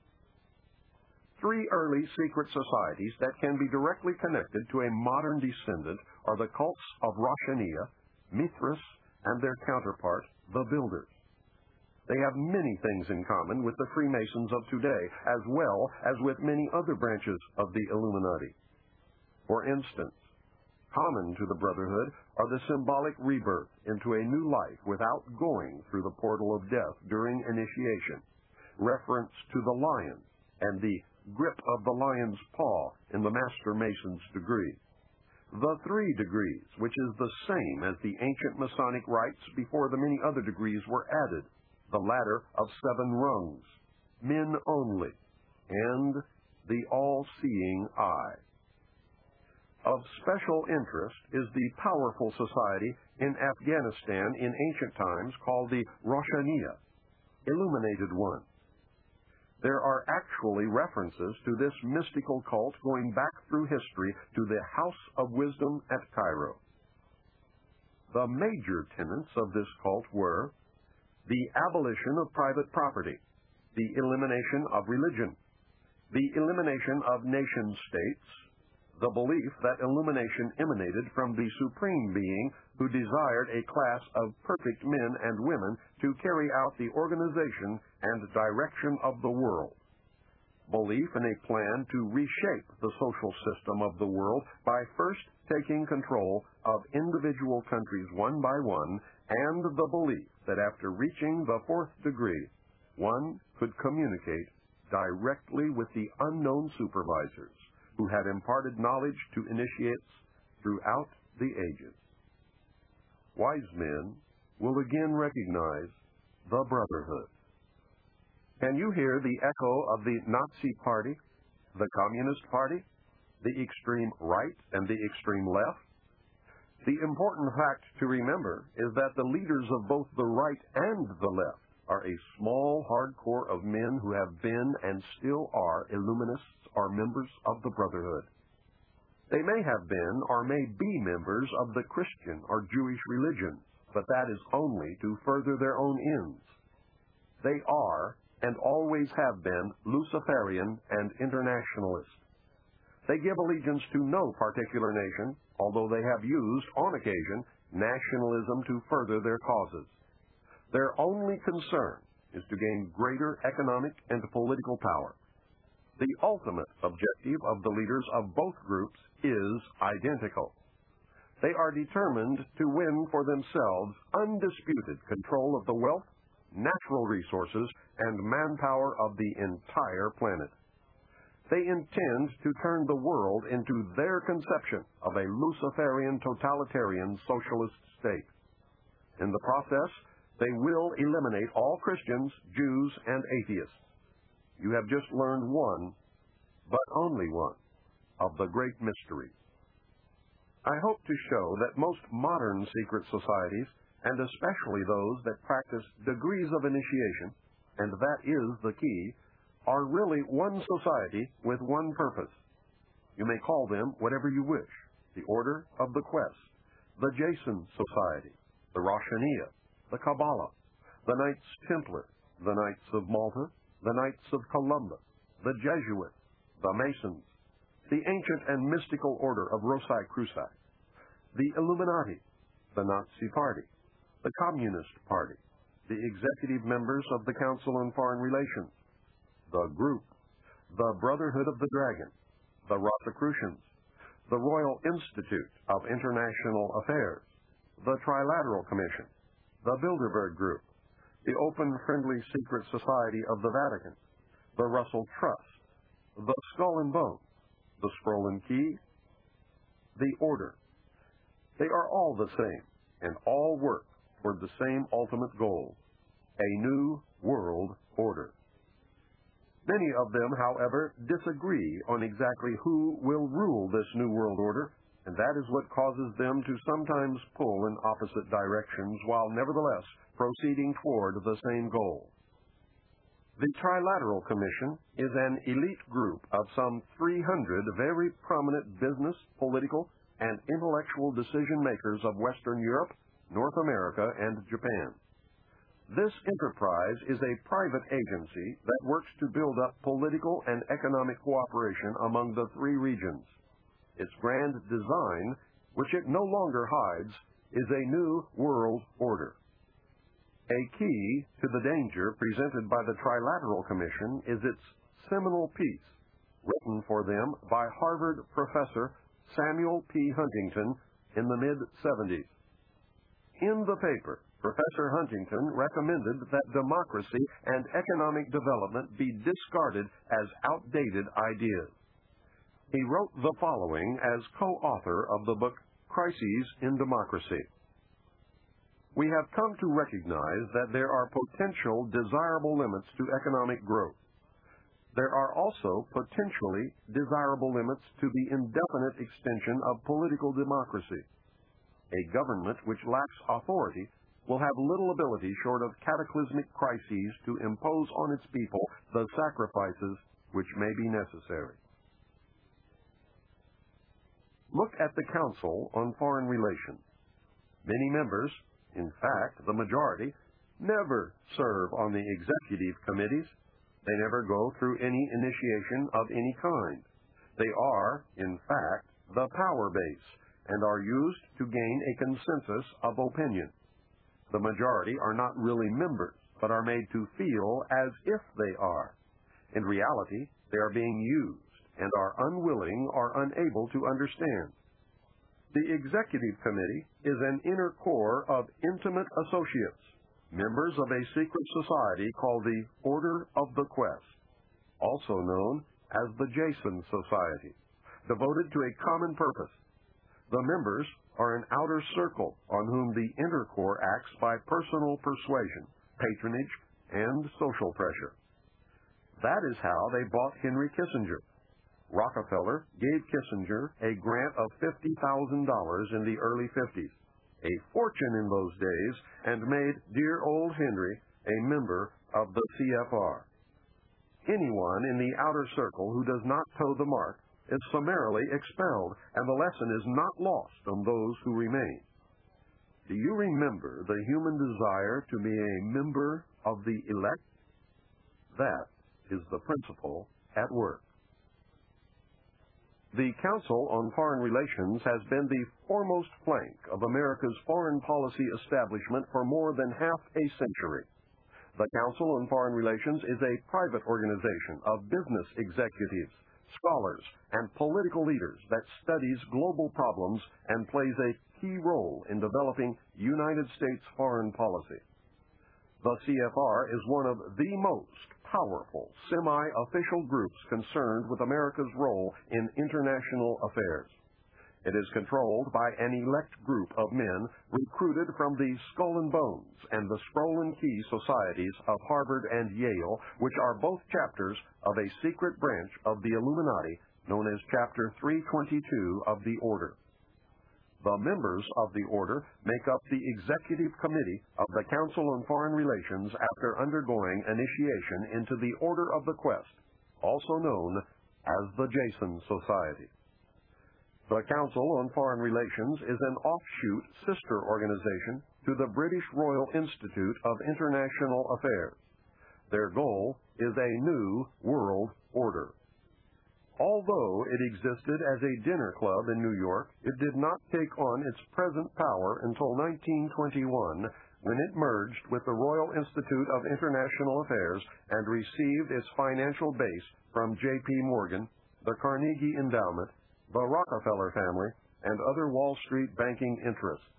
Three early secret societies that can be directly connected to a modern descendant are the cults of Roshaniya, Mithras, and their counterpart, the Builders. They have many things in common with the Freemasons of today, as well as with many other branches of the Illuminati. For instance, common to the Brotherhood are the symbolic rebirth into a new life without going through the portal of death during initiation, reference to the lion, and the grip of the lion's paw in the Master Mason's degree. The three degrees, which is the same as the ancient Masonic rites before the many other degrees were added, the ladder of seven rungs, men only, and the all-seeing eye. Of special interest is the powerful society in Afghanistan in ancient times called the Roshaniya, Illuminated One. There are actually references to this mystical cult going back through history to the House of Wisdom at Cairo. The major tenets of this cult were the abolition of private property, the elimination of religion, the elimination of nation-states, the belief that illumination emanated from the Supreme Being who desired a class of perfect men and women to carry out the organization and direction of the world. Belief in a plan to reshape the social system of the world by first taking control of individual countries one by one, and the belief that after reaching the fourth degree, one could communicate directly with the unknown supervisors who had imparted knowledge to initiates throughout the ages. Wise men will again recognize the brotherhood. Can you hear the echo of the Nazi Party, the Communist Party, the extreme right and the extreme left? The important fact to remember is that the leaders of both the right and the left are a small hardcore of men who have been and still are Illuminists or members of the Brotherhood. They may have been or may be members of the Christian or Jewish religions, but that is only to further their own ends. They are and always have been Luciferian and internationalist. They give allegiance to no particular nation, although they have used, on occasion, nationalism to further their causes. Their only concern is to gain greater economic and political power. The ultimate objective of the leaders of both groups is identical. They are determined to win for themselves undisputed control of the wealth, natural resources, and manpower of the entire planet. They intend to turn the world into their conception of a Luciferian totalitarian socialist state. In the process, they will eliminate all Christians, Jews, and atheists. You have just learned one, but only one, of the great mysteries. I hope to show that most modern secret societies, and especially those that practice degrees of initiation, and that is the key, are really one society with one purpose. You may call them whatever you wish: the Order of the Quest, the Jason Society, the Roshaniya, the Kabbalah, the Knights Templar, the Knights of Malta, the Knights of Columbus, the Jesuits, the Masons, the ancient and mystical order of Rosicruci, the Illuminati, the Nazi Party, the Communist Party, the executive members of the Council on Foreign Relations, the Group, the Brotherhood of the Dragon, the Rosicrucians, the Royal Institute of International Affairs, the Trilateral Commission, the Bilderberg Group, the Open Friendly Secret Society of the Vatican, the Russell Trust, the Skull and Bones, the Scroll and Key, the Order. They are all the same, and all work toward the same ultimate goal: a new world order. Many of them, however, disagree on exactly who will rule this new world order, and that is what causes them to sometimes pull in opposite directions while nevertheless proceeding toward the same goal. The Trilateral Commission is an elite group of some three hundred very prominent business, political, and intellectual decision-makers of Western Europe, North America, and Japan. This enterprise is a private agency that works to build up political and economic cooperation among the three regions. Its grand design, which it no longer hides, is a new world order. A key to the danger presented by the Trilateral Commission is its seminal piece, written for them by Harvard professor Samuel P. Huntington in the mid seventies. In the paper, Professor Huntington recommended that democracy and economic development be discarded as outdated ideas. He wrote the following as co-author of the book Crises in Democracy. We have come to recognize that there are potential desirable limits to economic growth. There are also potentially desirable limits to the indefinite extension of political democracy. A government which lacks authority will have little ability short of cataclysmic crises to impose on its people the sacrifices which may be necessary. Look at the Council on Foreign Relations. Many members, in fact the majority, never serve on the executive committees, They never go through any initiation of any kind. They are, in fact, the power base and are used to gain a consensus of opinion. The majority are not really members, but are made to feel as if they are. In reality, they are being used and are unwilling or unable to understand. The Executive Committee is an inner core of intimate associates, members of a secret society called the Order of the Quest, also known as the Jason Society, devoted to a common purpose. The members are an outer circle on whom the inner core acts by personal persuasion, patronage, and social pressure. That is how they bought Henry Kissinger. Rockefeller gave Kissinger a grant of fifty thousand dollars in the early fifties, a fortune in those days, and made dear old Henry a member of the C F R. Anyone in the outer circle who does not toe the mark is summarily expelled, and the lesson is not lost on those who remain. Do you remember the human desire to be a member of the elect? That is the principle at work. The Council on Foreign Relations has been the foremost flank of America's foreign policy establishment for more than half a century. The Council on Foreign Relations is a private organization of business executives, scholars, and political leaders that studies global problems and plays a key role in developing United States foreign policy. The C F R is one of the most powerful semi-official groups concerned with America's role in international affairs. It is controlled by an elect group of men recruited from the Skull and Bones and the Scroll and Key societies of Harvard and Yale, which are both chapters of a secret branch of the Illuminati known as Chapter three twenty-two of the Order. The members of the Order make up the Executive Committee of the Council on Foreign Relations after undergoing initiation into the Order of the Quest, also known as the Jason Society. The Council on Foreign Relations is an offshoot sister organization to the British Royal Institute of International Affairs. Their goal is a new world order. Although it existed as a dinner club in New York, it did not take on its present power until nineteen twenty-one, when it merged with the Royal Institute of International Affairs and received its financial base from J P Morgan, the Carnegie Endowment, the Rockefeller family, and other Wall Street banking interests.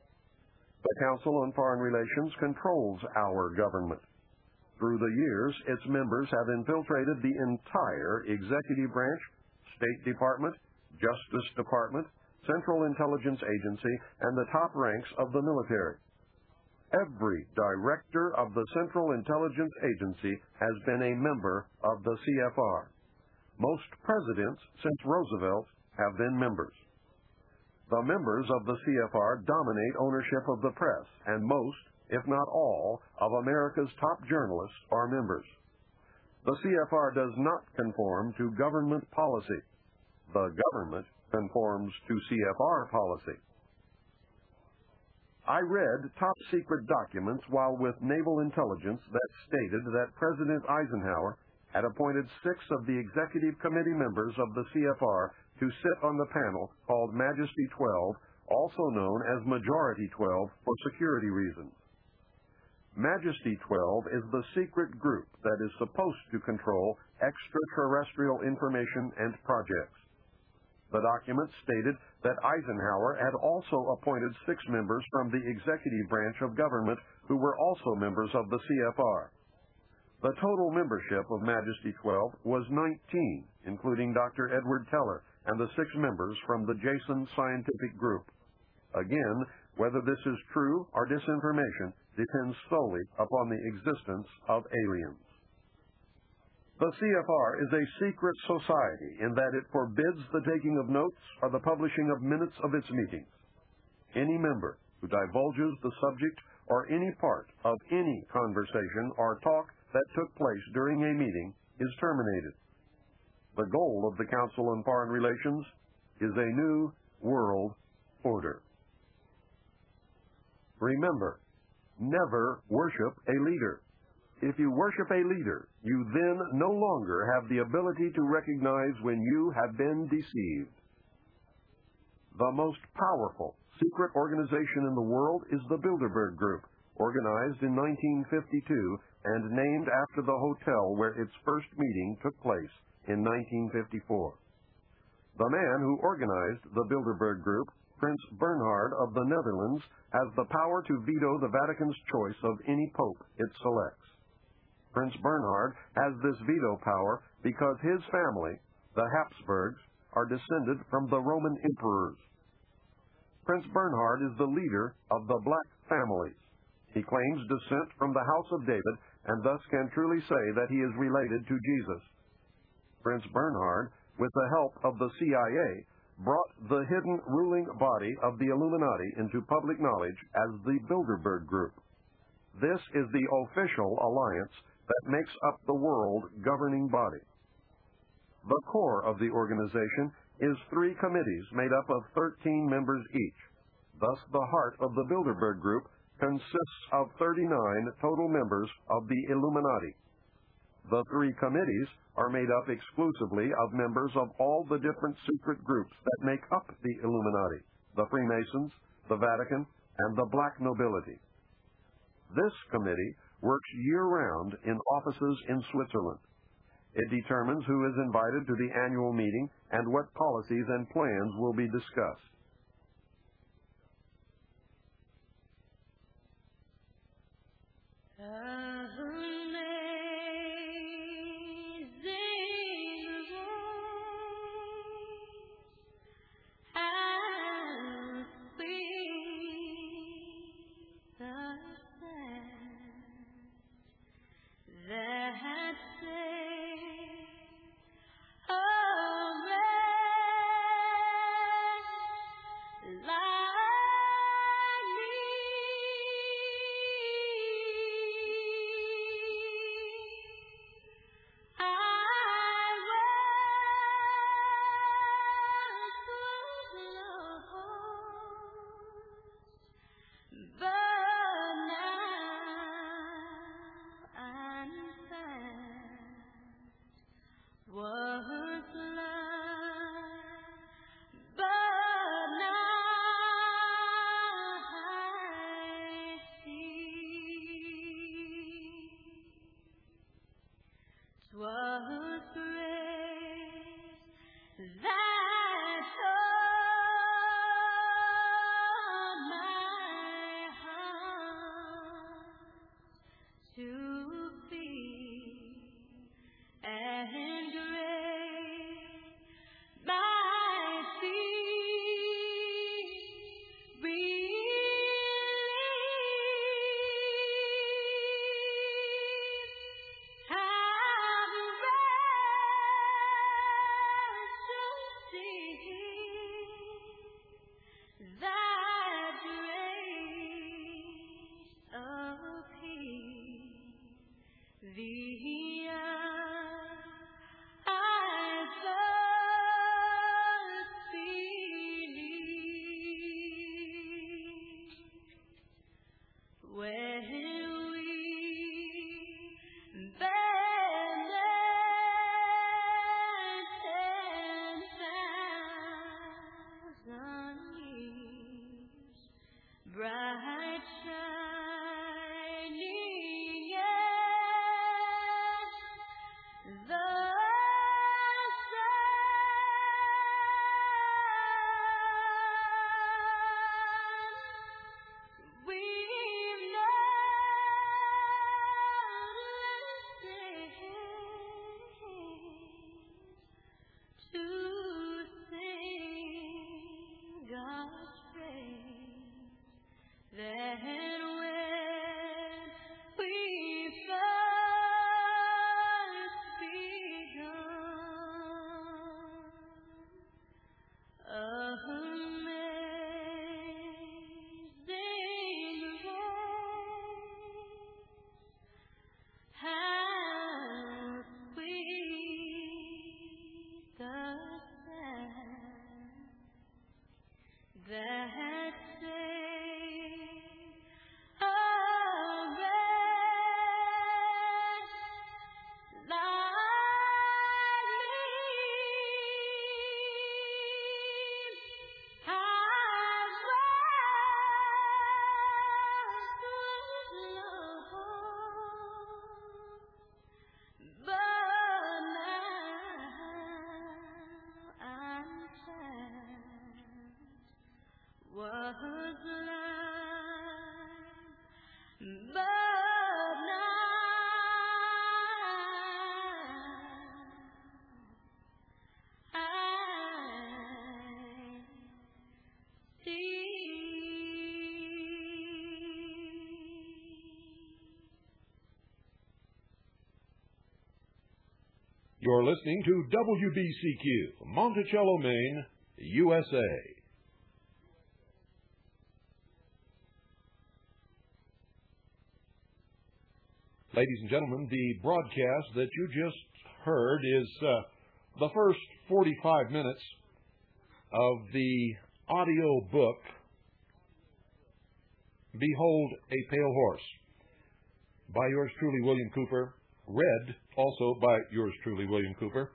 The Council on Foreign Relations controls our government. Through the years, its members have infiltrated the entire executive branch, State Department, Justice Department, Central Intelligence Agency, and the top ranks of the military. Every director of the Central Intelligence Agency has been a member of the C F R. Most presidents since Roosevelt have been members. The members of the C F R dominate ownership of the press, and most, if not all, of America's top journalists are members. The C F R does not conform to government policy. The government conforms to C F R policy. I read top-secret documents while with Naval Intelligence that stated that President Eisenhower had appointed six of the Executive Committee members of the C F R to sit on the panel called Majesty twelve, also known as Majority twelve for security reasons. Majesty twelve is the secret group that is supposed to control extraterrestrial information and projects. The document stated that Eisenhower had also appointed six members from the executive branch of government who were also members of the C F R. The total membership of Majesty twelve was nineteen, including Doctor Edward Teller and the six members from the Jason Scientific Group. Again, whether this is true or disinformation depends solely upon the existence of aliens. The C F R is a secret society in that it forbids the taking of notes or the publishing of minutes of its meetings. Any member who divulges the subject or any part of any conversation or talk that took place during a meeting is terminated. The goal of the Council on Foreign Relations is a new world order. Remember, never worship a leader. If you worship a leader, You then no longer have the ability to recognize when you have been deceived. The most powerful secret organization in the world is the Bilderberg Group, organized in nineteen fifty-two and named after the hotel where its first meeting took place in nineteen fifty-four. The man who organized the Bilderberg Group, Prince Bernhard of the Netherlands, has the power to veto the Vatican's choice of any pope it selects. Prince Bernhard has this veto power because his family, the Habsburgs, are descended from the Roman emperors. Prince Bernhard is the leader of the Black families. He claims descent from the House of David and thus can truly say that he is related to Jesus. Prince Bernhard, with the help of the C I A, brought the hidden ruling body of the Illuminati into public knowledge as the Bilderberg Group. This is the official alliance that makes up the world governing body. The core of the organization is three committees made up of thirteen members each. Thus, the heart of the Bilderberg Group consists of thirty-nine total members of the Illuminati. The three committees are made up exclusively of members of all the different secret groups that make up the Illuminati, the Freemasons, the Vatican, and the Black nobility. This committee works year-round in offices in Switzerland. It determines who is invited to the annual meeting and what policies and plans will be discussed. You're listening to W B C Q, Monticello, Maine, U S A. Ladies and gentlemen, the broadcast that you just heard is uh, the first forty-five minutes of the audio book, Behold a Pale Horse, by yours truly, William Cooper, read also by yours truly, William Cooper,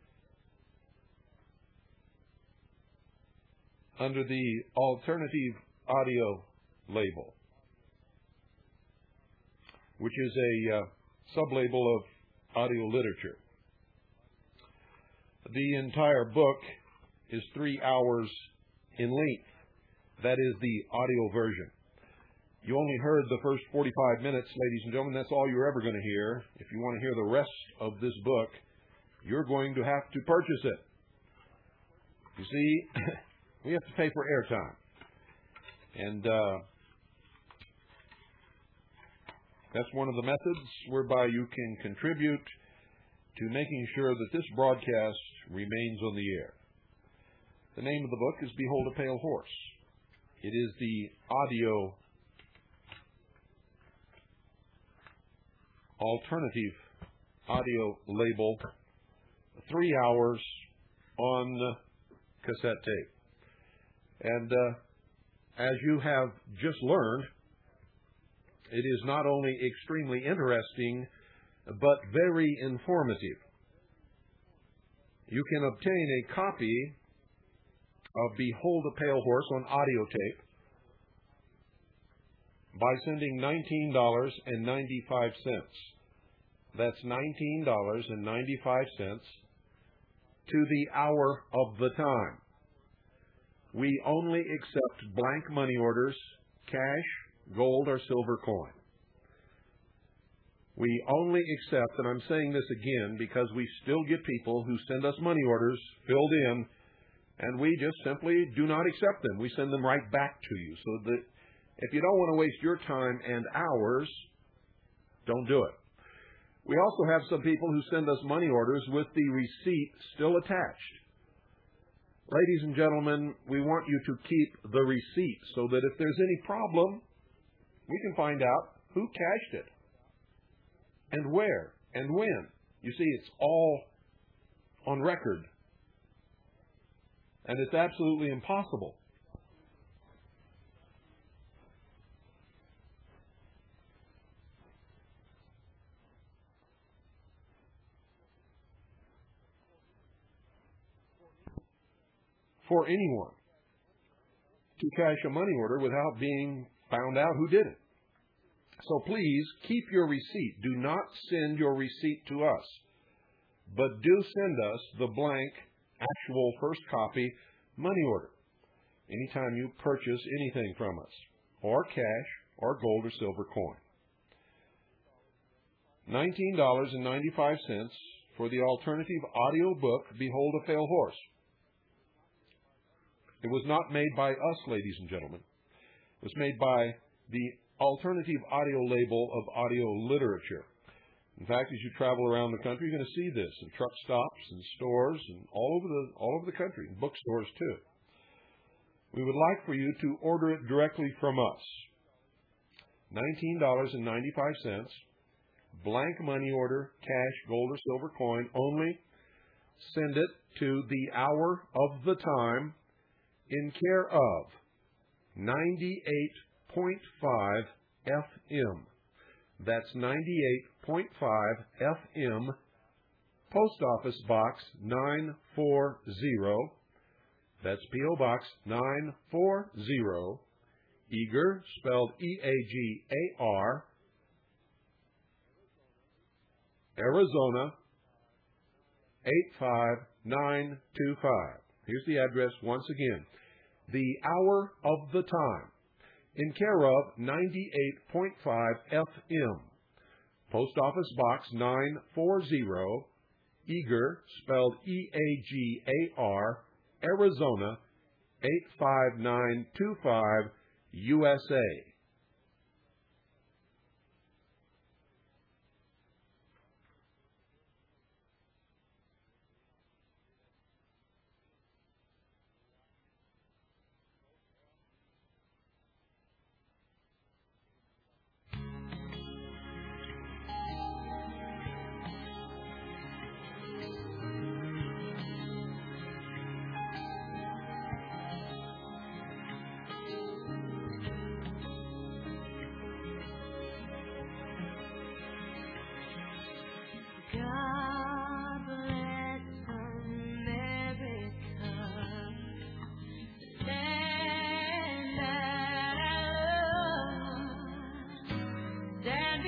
under the alternative audio label, which is a uh, sublabel of audio literature. The entire book is three hours in length. That is the audio version. You only heard the first forty-five minutes, ladies and gentlemen. That's all you're ever going to hear. If you want to hear the rest of this book, you're going to have to purchase it. You see, we have to pay for airtime. And uh, that's one of the methods whereby you can contribute to making sure that this broadcast remains on the air. The name of the book is Behold a Pale Horse. It is the audio alternative audio label, three hours on cassette tape. And uh, as you have just learned, it is not only extremely interesting, but very informative. You can obtain a copy of Behold a Pale Horse on audio tape by sending nineteen dollars and ninety-five cents. That's nineteen dollars and ninety-five cents to the hour of the time. We only accept blank money orders, cash, gold, or silver coin. We only accept, and I'm saying this again because we still get people who send us money orders filled in, and we just simply do not accept them. We send them right back to you. So that if you don't want to waste your time and ours, don't do it. We also have some people who send us money orders with the receipt still attached. Ladies and gentlemen, we want you to keep the receipt so that if there's any problem, we can find out who cashed it and where and when. You see, it's all on record. And it's absolutely impossible for anyone to cash a money order without being found out who did it. So please keep your receipt. Do not send your receipt to us, but do send us the blank, actual first copy money order anytime you purchase anything from us, or cash, or gold or silver coin. nineteen dollars and ninety-five cents for the alternative audio book, Behold a Pale Horse. It was not made by us, ladies and gentlemen. It was made by the alternative audio label of audio literature. In fact, as you travel around the country, you're going to see this in truck stops and stores and all over the all over the country, in bookstores too. We would like for you to order it directly from us. nineteen dollars and ninety-five cents, blank money order, cash, gold, or silver coin only. Send it to the hour of the time, in care of ninety-eight point five F M. That's ninety-eight point five F M, Post Office Box nine forty. That's P O Box nine forty, Eagar, spelled E A G A R, Arizona eight five nine two five. Here's the address once again. The hour of the time, in care of ninety-eight point five F M, Post Office Box nine forty, Eagar, spelled E A G A R, Arizona eight five nine two five, U S A.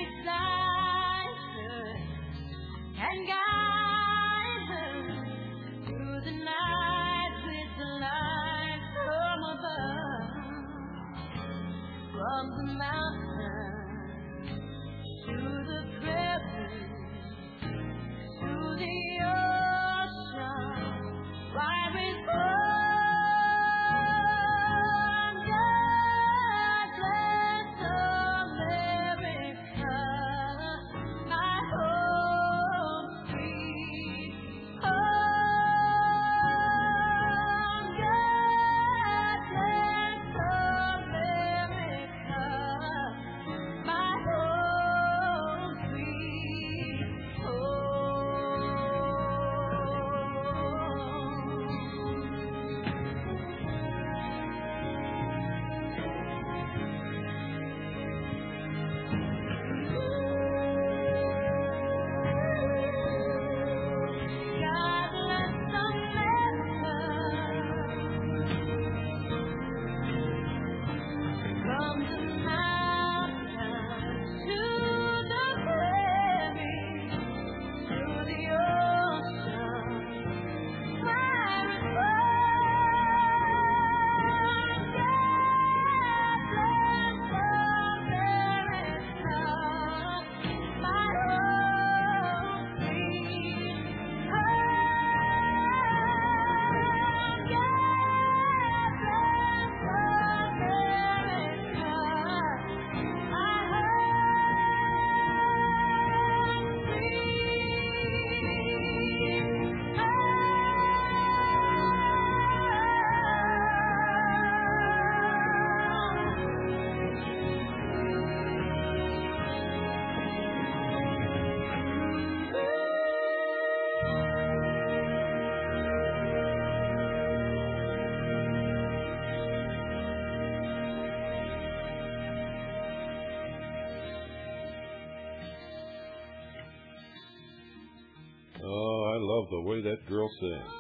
beside her and guide her through the night with the light from above, from the mountain to the prairie, to the ocean, right with her. Oh, I love the way that girl sings.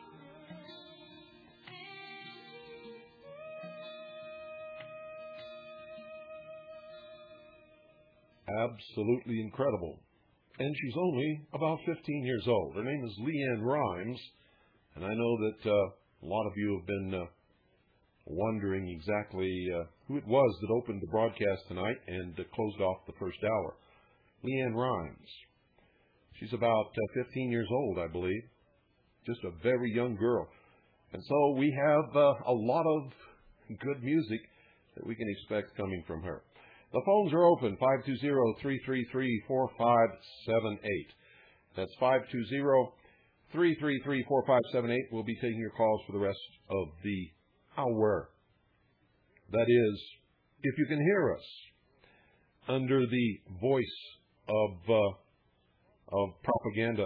Absolutely incredible. And she's only about fifteen years old. Her name is Leanne Rimes, and I know that uh, a lot of you have been uh, wondering exactly uh, who it was that opened the broadcast tonight and uh, closed off the first hour. Leanne Rimes. She's about uh, fifteen years old, I believe. Just a very young girl. And so we have uh, a lot of good music that we can expect coming from her. The phones are open, five two zero, three three three, four five seven eight. That's five two zero, three three three, four five seven eight. We'll be taking your calls for the rest of the hour. That is, if you can hear us under the voice of uh, of propaganda.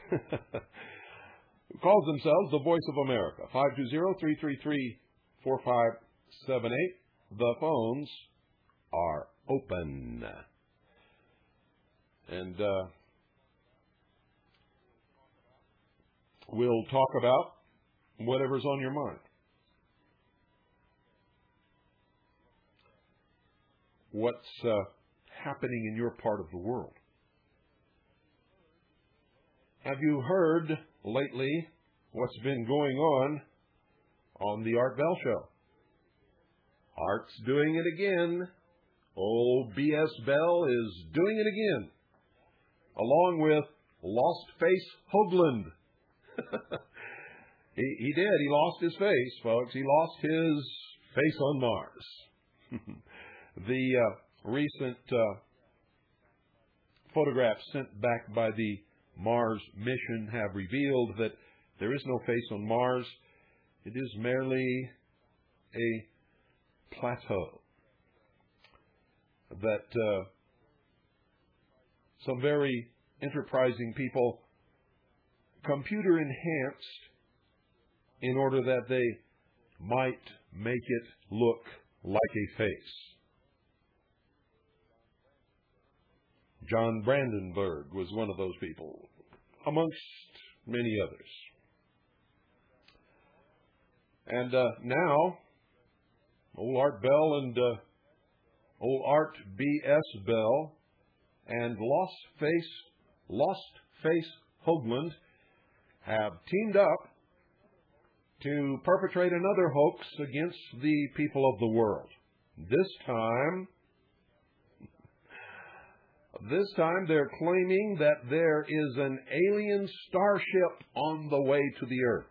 Who calls themselves the Voice of America. five two zero, three three three, four five seven eight. The phones are open. And uh, we'll talk about whatever's on your mind. What's uh, happening in your part of the world? Have you heard lately what's been going on on the Art Bell Show? Art's doing it again. Old B S Bell is doing it again, along with Lost Face Hoagland. he, he did. He lost his face, folks. He lost his face on Mars. the uh, recent uh, photographs sent back by the Mars mission have revealed that there is no face on Mars. It is merely a plateau that uh, some very enterprising people computer enhanced in order that they might make it look like a face. John Brandenburg was one of those people, amongst many others. And uh, now, old Art Bell and uh, old Art B S Bell and Lost Face, Lost Face Hoagland have teamed up to perpetrate another hoax against the people of the world. This time, this time they're claiming that there is an alien starship on the way to the Earth.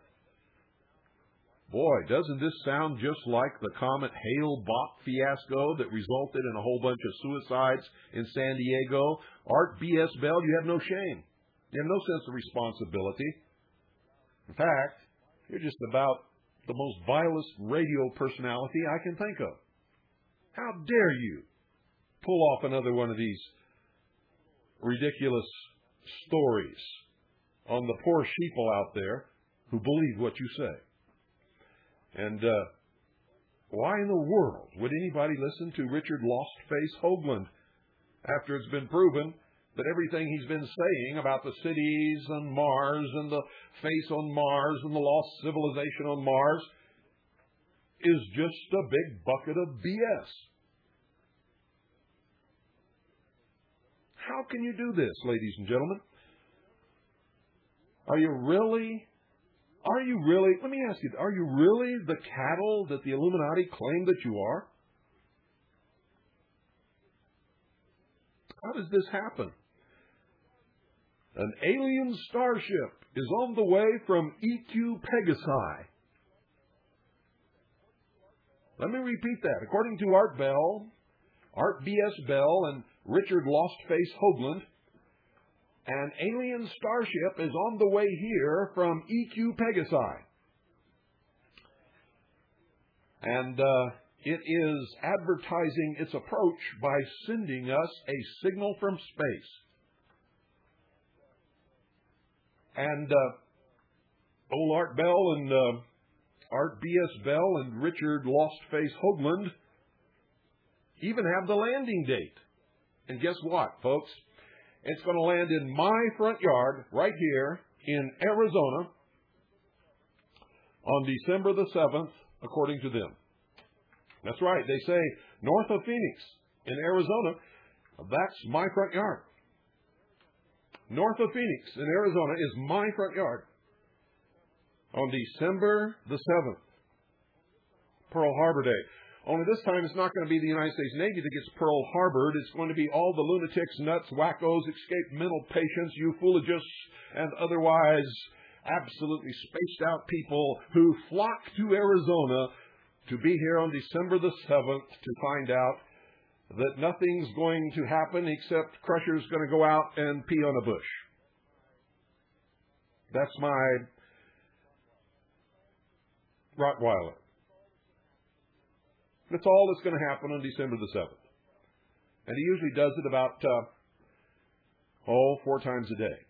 Boy, doesn't this sound just like the Comet Hale-Bopp fiasco that resulted in a whole bunch of suicides in San Diego? Art B S. Bell, you have no shame. You have no sense of responsibility. In fact, you're just about the most vilest radio personality I can think of. How dare you pull off another one of these ridiculous stories on the poor sheeple out there who believe what you say. And uh, why in the world would anybody listen to Richard Lostface Hoagland after it's been proven that everything he's been saying about the cities on Mars and the face on Mars and the lost civilization on Mars is just a big bucket of B S? How can you do this, ladies and gentlemen? Are you really, are you really, let me ask you, are you really the cattle that the Illuminati claim that you are? How does this happen? An alien starship is on the way from E Q Pegasi. Let me repeat that. According to Art Bell, Art B S. Bell and Richard Lostface Hoagland, an alien starship is on the way here from E Q Pegasi. And uh, it is advertising its approach by sending us a signal from space. And uh, old Art Bell and uh, Art B S. Bell and Richard Lostface Hoagland even have the landing date. And guess what, folks? It's going to land in my front yard right here in Arizona on December the seventh, according to them. That's right. They say north of Phoenix in Arizona. That's my front yard. North of Phoenix in Arizona is my front yard on December the seventh, Pearl Harbor Day. Only this time it's not going to be the United States Navy that gets Pearl Harbored. It's going to be all the lunatics, nuts, wackos, escaped mental patients, euphologists, and otherwise absolutely spaced out people who flock to Arizona to be here on December the seventh to find out that nothing's going to happen except Crusher's going to go out and pee on a bush. That's my Rottweiler. That's all that's going to happen on December the seventh. And he usually does it about, uh, oh, four times a day.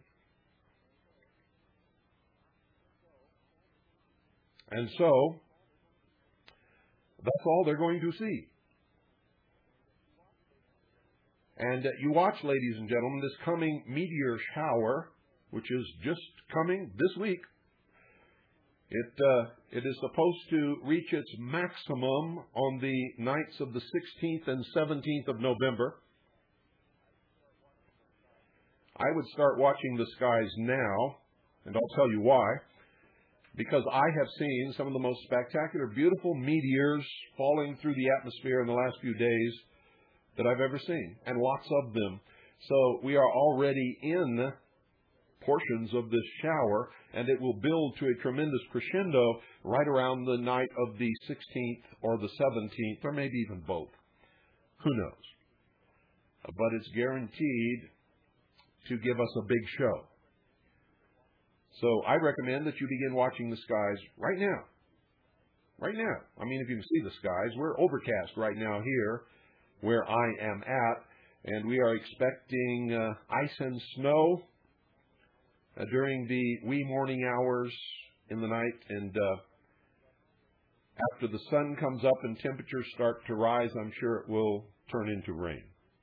And so, that's all they're going to see. And uh, you watch, ladies and gentlemen, this coming meteor shower, which is just coming this week. It uh, it is supposed to reach its maximum on the nights of the sixteenth and seventeenth of November. I would start watching the skies now, and I'll tell you why. Because I have seen some of the most spectacular, beautiful meteors falling through the atmosphere in the last few days that I've ever seen, and lots of them. So we are already in portions of this shower, and it will build to a tremendous crescendo right around the night of the sixteenth or the seventeenth, or maybe even both. Who knows? But it's guaranteed to give us a big show. So I recommend that you begin watching the skies right now. Right now. I mean, if you can see the skies, we're overcast right now here where I am at, and we are expecting uh, ice and snow uh, during the wee morning hours in the night, and uh, after the sun comes up and temperatures start to rise, I'm sure it will turn into rain.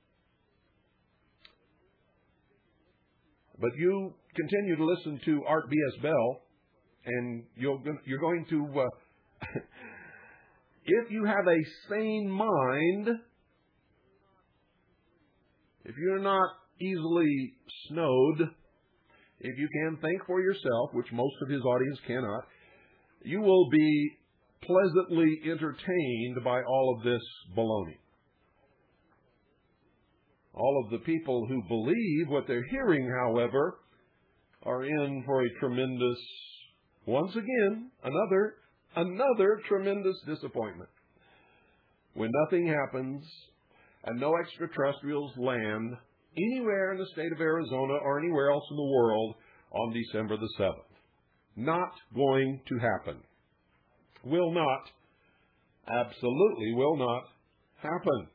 But you continue to listen to Art B S. Bell, and you're, you're going to, uh, if you have a sane mind, if you're not easily snowed, if you can think for yourself, which most of his audience cannot, you will be pleasantly entertained by all of this baloney. All of the people who believe what they're hearing, however, are in for a tremendous, once again, another, another tremendous disappointment. When nothing happens and no extraterrestrials land anywhere in the state of Arizona or anywhere else in the world on December the seventh. Not going to happen. Will not, absolutely will not happen.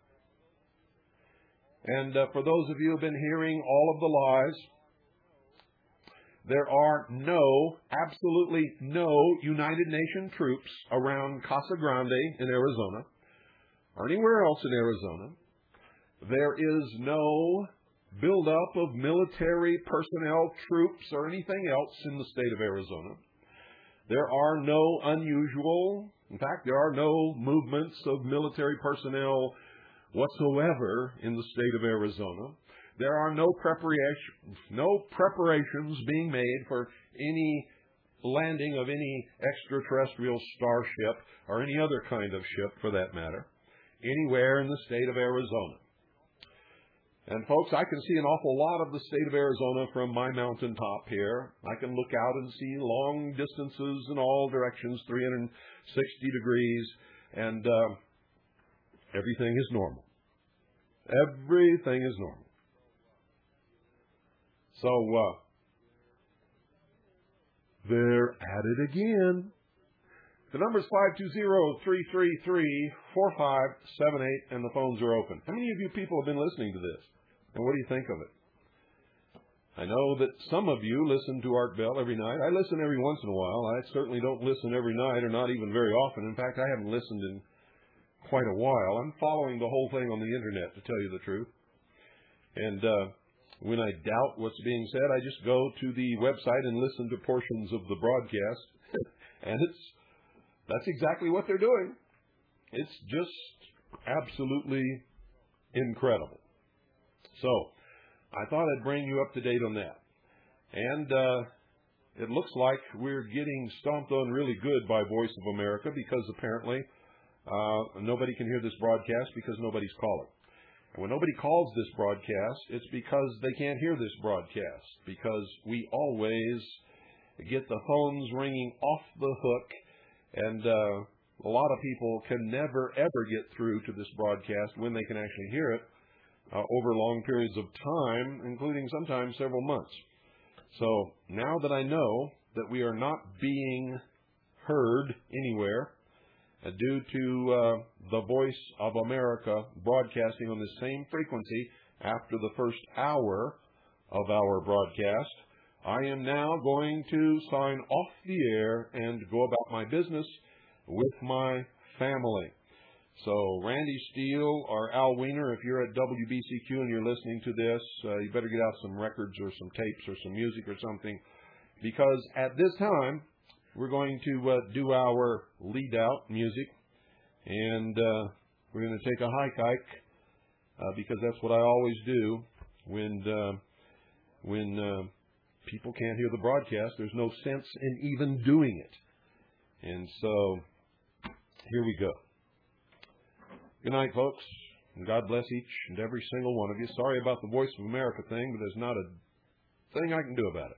And uh, for those of you who have been hearing all of the lies, there are no, absolutely no United Nations troops around Casa Grande in Arizona or anywhere else in Arizona. There is no buildup of military personnel, troops, or anything else in the state of Arizona. There are no unusual, in fact, there are no movements of military personnel whatsoever in the state of Arizona. There are no preparations, no preparations being made for any landing of any extraterrestrial starship or any other kind of ship, for that matter, anywhere in the state of Arizona. And folks, I can see an awful lot of the state of Arizona from my mountaintop here. I can look out and see long distances in all directions, three hundred sixty degrees, and uh, everything is normal. Everything is normal. So, uh, they're at it again. The number is five two zero, three three three, four five seven eight, and the phones are open. How many of you people have been listening to this? And what do you think of it? I know that some of you listen to Art Bell every night. I listen every once in a while. I certainly don't listen every night, or not even very often. In fact, I haven't listened in quite a while. I'm following the whole thing on the Internet, to tell you the truth. And uh, when I doubt what's being said, I just go to the website and listen to portions of the broadcast. And it's that's exactly what they're doing. It's just absolutely incredible. So, I thought I'd bring you up to date on that. And uh, it looks like we're getting stomped on really good by Voice of America, because apparently uh, nobody can hear this broadcast because nobody's calling. And when nobody calls this broadcast, it's because they can't hear this broadcast, because we always get the phones ringing off the hook, and uh, a lot of people can never, ever get through to this broadcast when they can actually hear it. Uh, over long periods of time, including sometimes several months. So now that I know that we are not being heard anywhere uh, due to uh, the Voice of America broadcasting on the same frequency after the first hour of our broadcast, I am now going to sign off the air and go about my business with my family. So Randy Steele or Al Wiener, if you're at W B C Q and you're listening to this, uh, you better get out some records or some tapes or some music or something, because at this time we're going to uh, do our lead out music, and uh, we're going to take a hike hike uh, because that's what I always do when uh, when uh, people can't hear the broadcast. There's no sense in even doing it, and so here we go. Good night, folks, and God bless each and every single one of you. Sorry about the Voice of America thing, but there's not a thing I can do about it.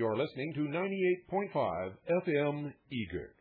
You're listening to ninety-eight point five F M Eager.